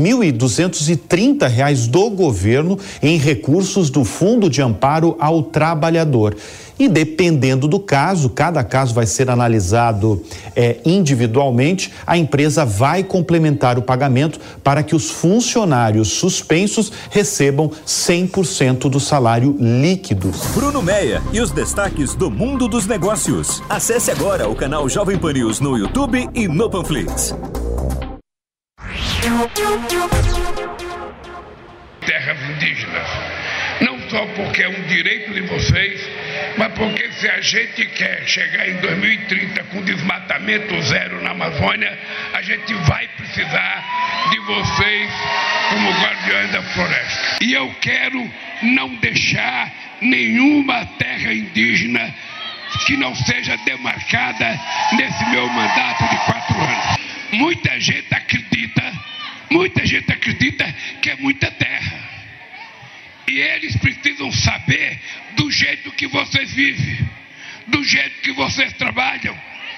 2.230 do governo em recursos do Fundo de Amparo ao Trabalhador. E dependendo do caso, cada caso vai ser analisado individualmente, a empresa vai complementar o pagamento para que os funcionários suspensos recebam 100% do salário líquido. Bruno Meia e os destaques do mundo dos negócios. Acesse agora o canal Jovem Pan News no YouTube e no Panflix. Terras indígenas, não só porque é um direito de vocês, mas porque se a gente quer chegar em 2030 com desmatamento zero na Amazônia, a gente vai precisar de vocês como guardiões da floresta. E eu quero não deixar nenhuma terra indígena que não seja demarcada nesse meu mandato de 4 anos. Muita gente acredita que é muita terra. E eles precisam saber do jeito que vocês vivem, do jeito que vocês trabalham.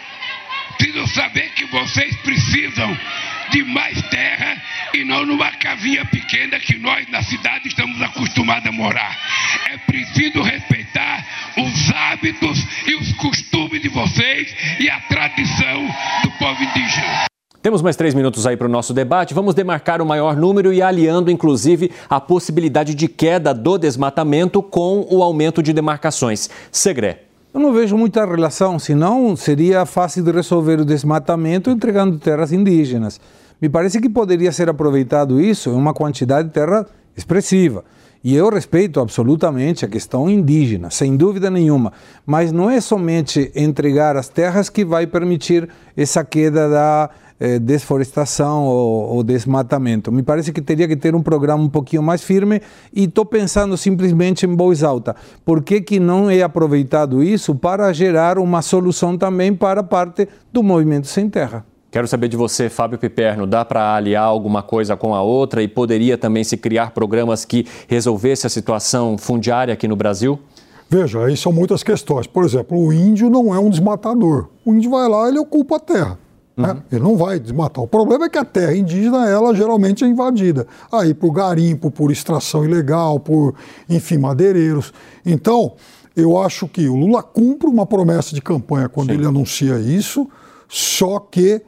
Precisam saber que vocês precisam de mais terra e não numa cavinha pequena que nós na cidade estamos acostumados a morar. É preciso respeitar os hábitos e os costumes de vocês e a tradição do povo indígena. Temos mais 3 minutos aí para o nosso debate. Vamos demarcar o maior número e aliando, inclusive, a possibilidade de queda do desmatamento com o aumento de demarcações. Segré. Eu não vejo muita relação, senão seria fácil de resolver o desmatamento entregando terras indígenas. Me parece que poderia ser aproveitado isso em uma quantidade de terra expressiva. E eu respeito absolutamente a questão indígena, sem dúvida nenhuma. Mas não é somente entregar as terras que vai permitir essa queda da desflorestação ou desmatamento. Me parece que teria que ter um programa um pouquinho mais firme e estou pensando simplesmente em voz alta. Por que não é aproveitado isso para gerar uma solução também para a parte do movimento sem terra? Quero saber de você, Fábio Piperno, dá para aliar alguma coisa com a outra e poderia também se criar programas que resolvessem a situação fundiária aqui no Brasil? Veja, aí são muitas questões. Por exemplo, o índio não é um desmatador. O índio vai lá, ele ocupa a terra. Ele não vai desmatar. O problema é que a terra indígena, ela geralmente é invadida. Aí por garimpo, por extração ilegal, por, enfim, madeireiros. Então, eu acho que o Lula cumpre uma promessa de campanha quando ele anuncia isso, só que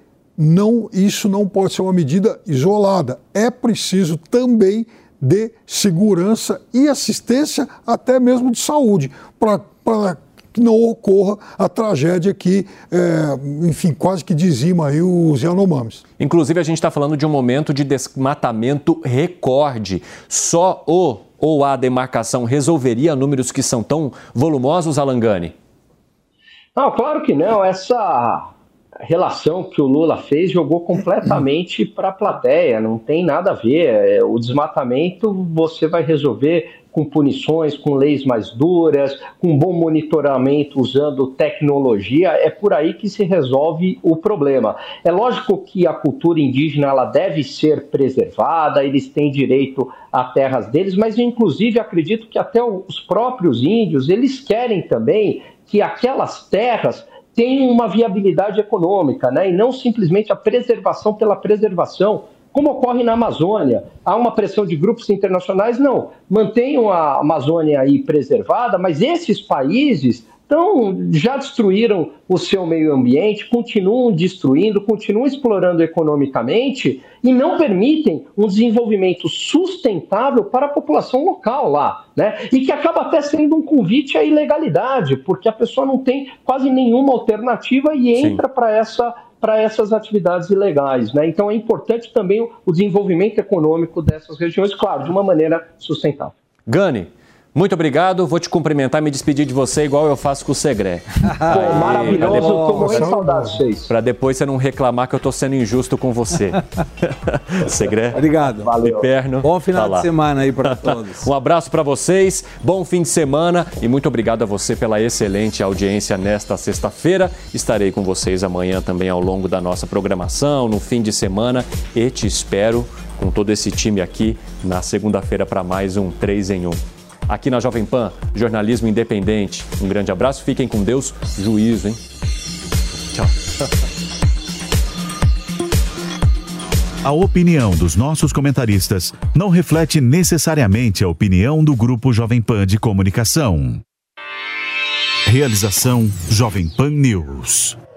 isso não pode ser uma medida isolada. É preciso também de segurança e assistência, até mesmo de saúde, para que não ocorra a tragédia que, enfim, quase que dizima aí os Yanomamis. Inclusive, a gente está falando de um momento de desmatamento recorde. Só ou a demarcação resolveria números que são tão volumosos, Alangani? Não, claro que não. Essa relação que o Lula fez jogou completamente para a plateia. Não tem nada a ver. O desmatamento você vai resolver com punições, com leis mais duras, com bom monitoramento usando tecnologia, é por aí que se resolve o problema. É lógico que a cultura indígena ela deve ser preservada, eles têm direito a terras deles, mas eu inclusive acredito que até os próprios índios, eles querem também que aquelas terras tenham uma viabilidade econômica, né? E não simplesmente a preservação pela preservação. como ocorre na Amazônia. Há uma pressão de grupos internacionais, não, mantenham a Amazônia aí preservada, mas esses países já destruíram o seu meio ambiente, continuam destruindo, continuam explorando economicamente e não permitem um desenvolvimento sustentável para a população local lá, né? E que acaba até sendo um convite à ilegalidade, porque a pessoa não tem quase nenhuma alternativa e entra para essas atividades ilegais, né? Então é importante também o desenvolvimento econômico dessas regiões, claro, de uma maneira sustentável. Gani, muito obrigado, vou te cumprimentar e me despedir de você igual eu faço com o Segré. Maravilhoso, estou morrendo de saudade de vocês. Para depois você não reclamar que eu estou sendo injusto com você. Segré. Obrigado. Valeu. Perno. Bom final de semana aí para todos. Um abraço para vocês, bom fim de semana e muito obrigado a você pela excelente audiência nesta sexta-feira. Estarei com vocês amanhã também ao longo da nossa programação, no fim de semana, e te espero com todo esse time aqui na segunda-feira para mais um 3 em 1. Aqui na Jovem Pan, jornalismo independente. Um grande abraço, fiquem com Deus, juízo, hein? Tchau. A opinião dos nossos comentaristas não reflete necessariamente a opinião do Grupo Jovem Pan de Comunicação. Realização Jovem Pan News.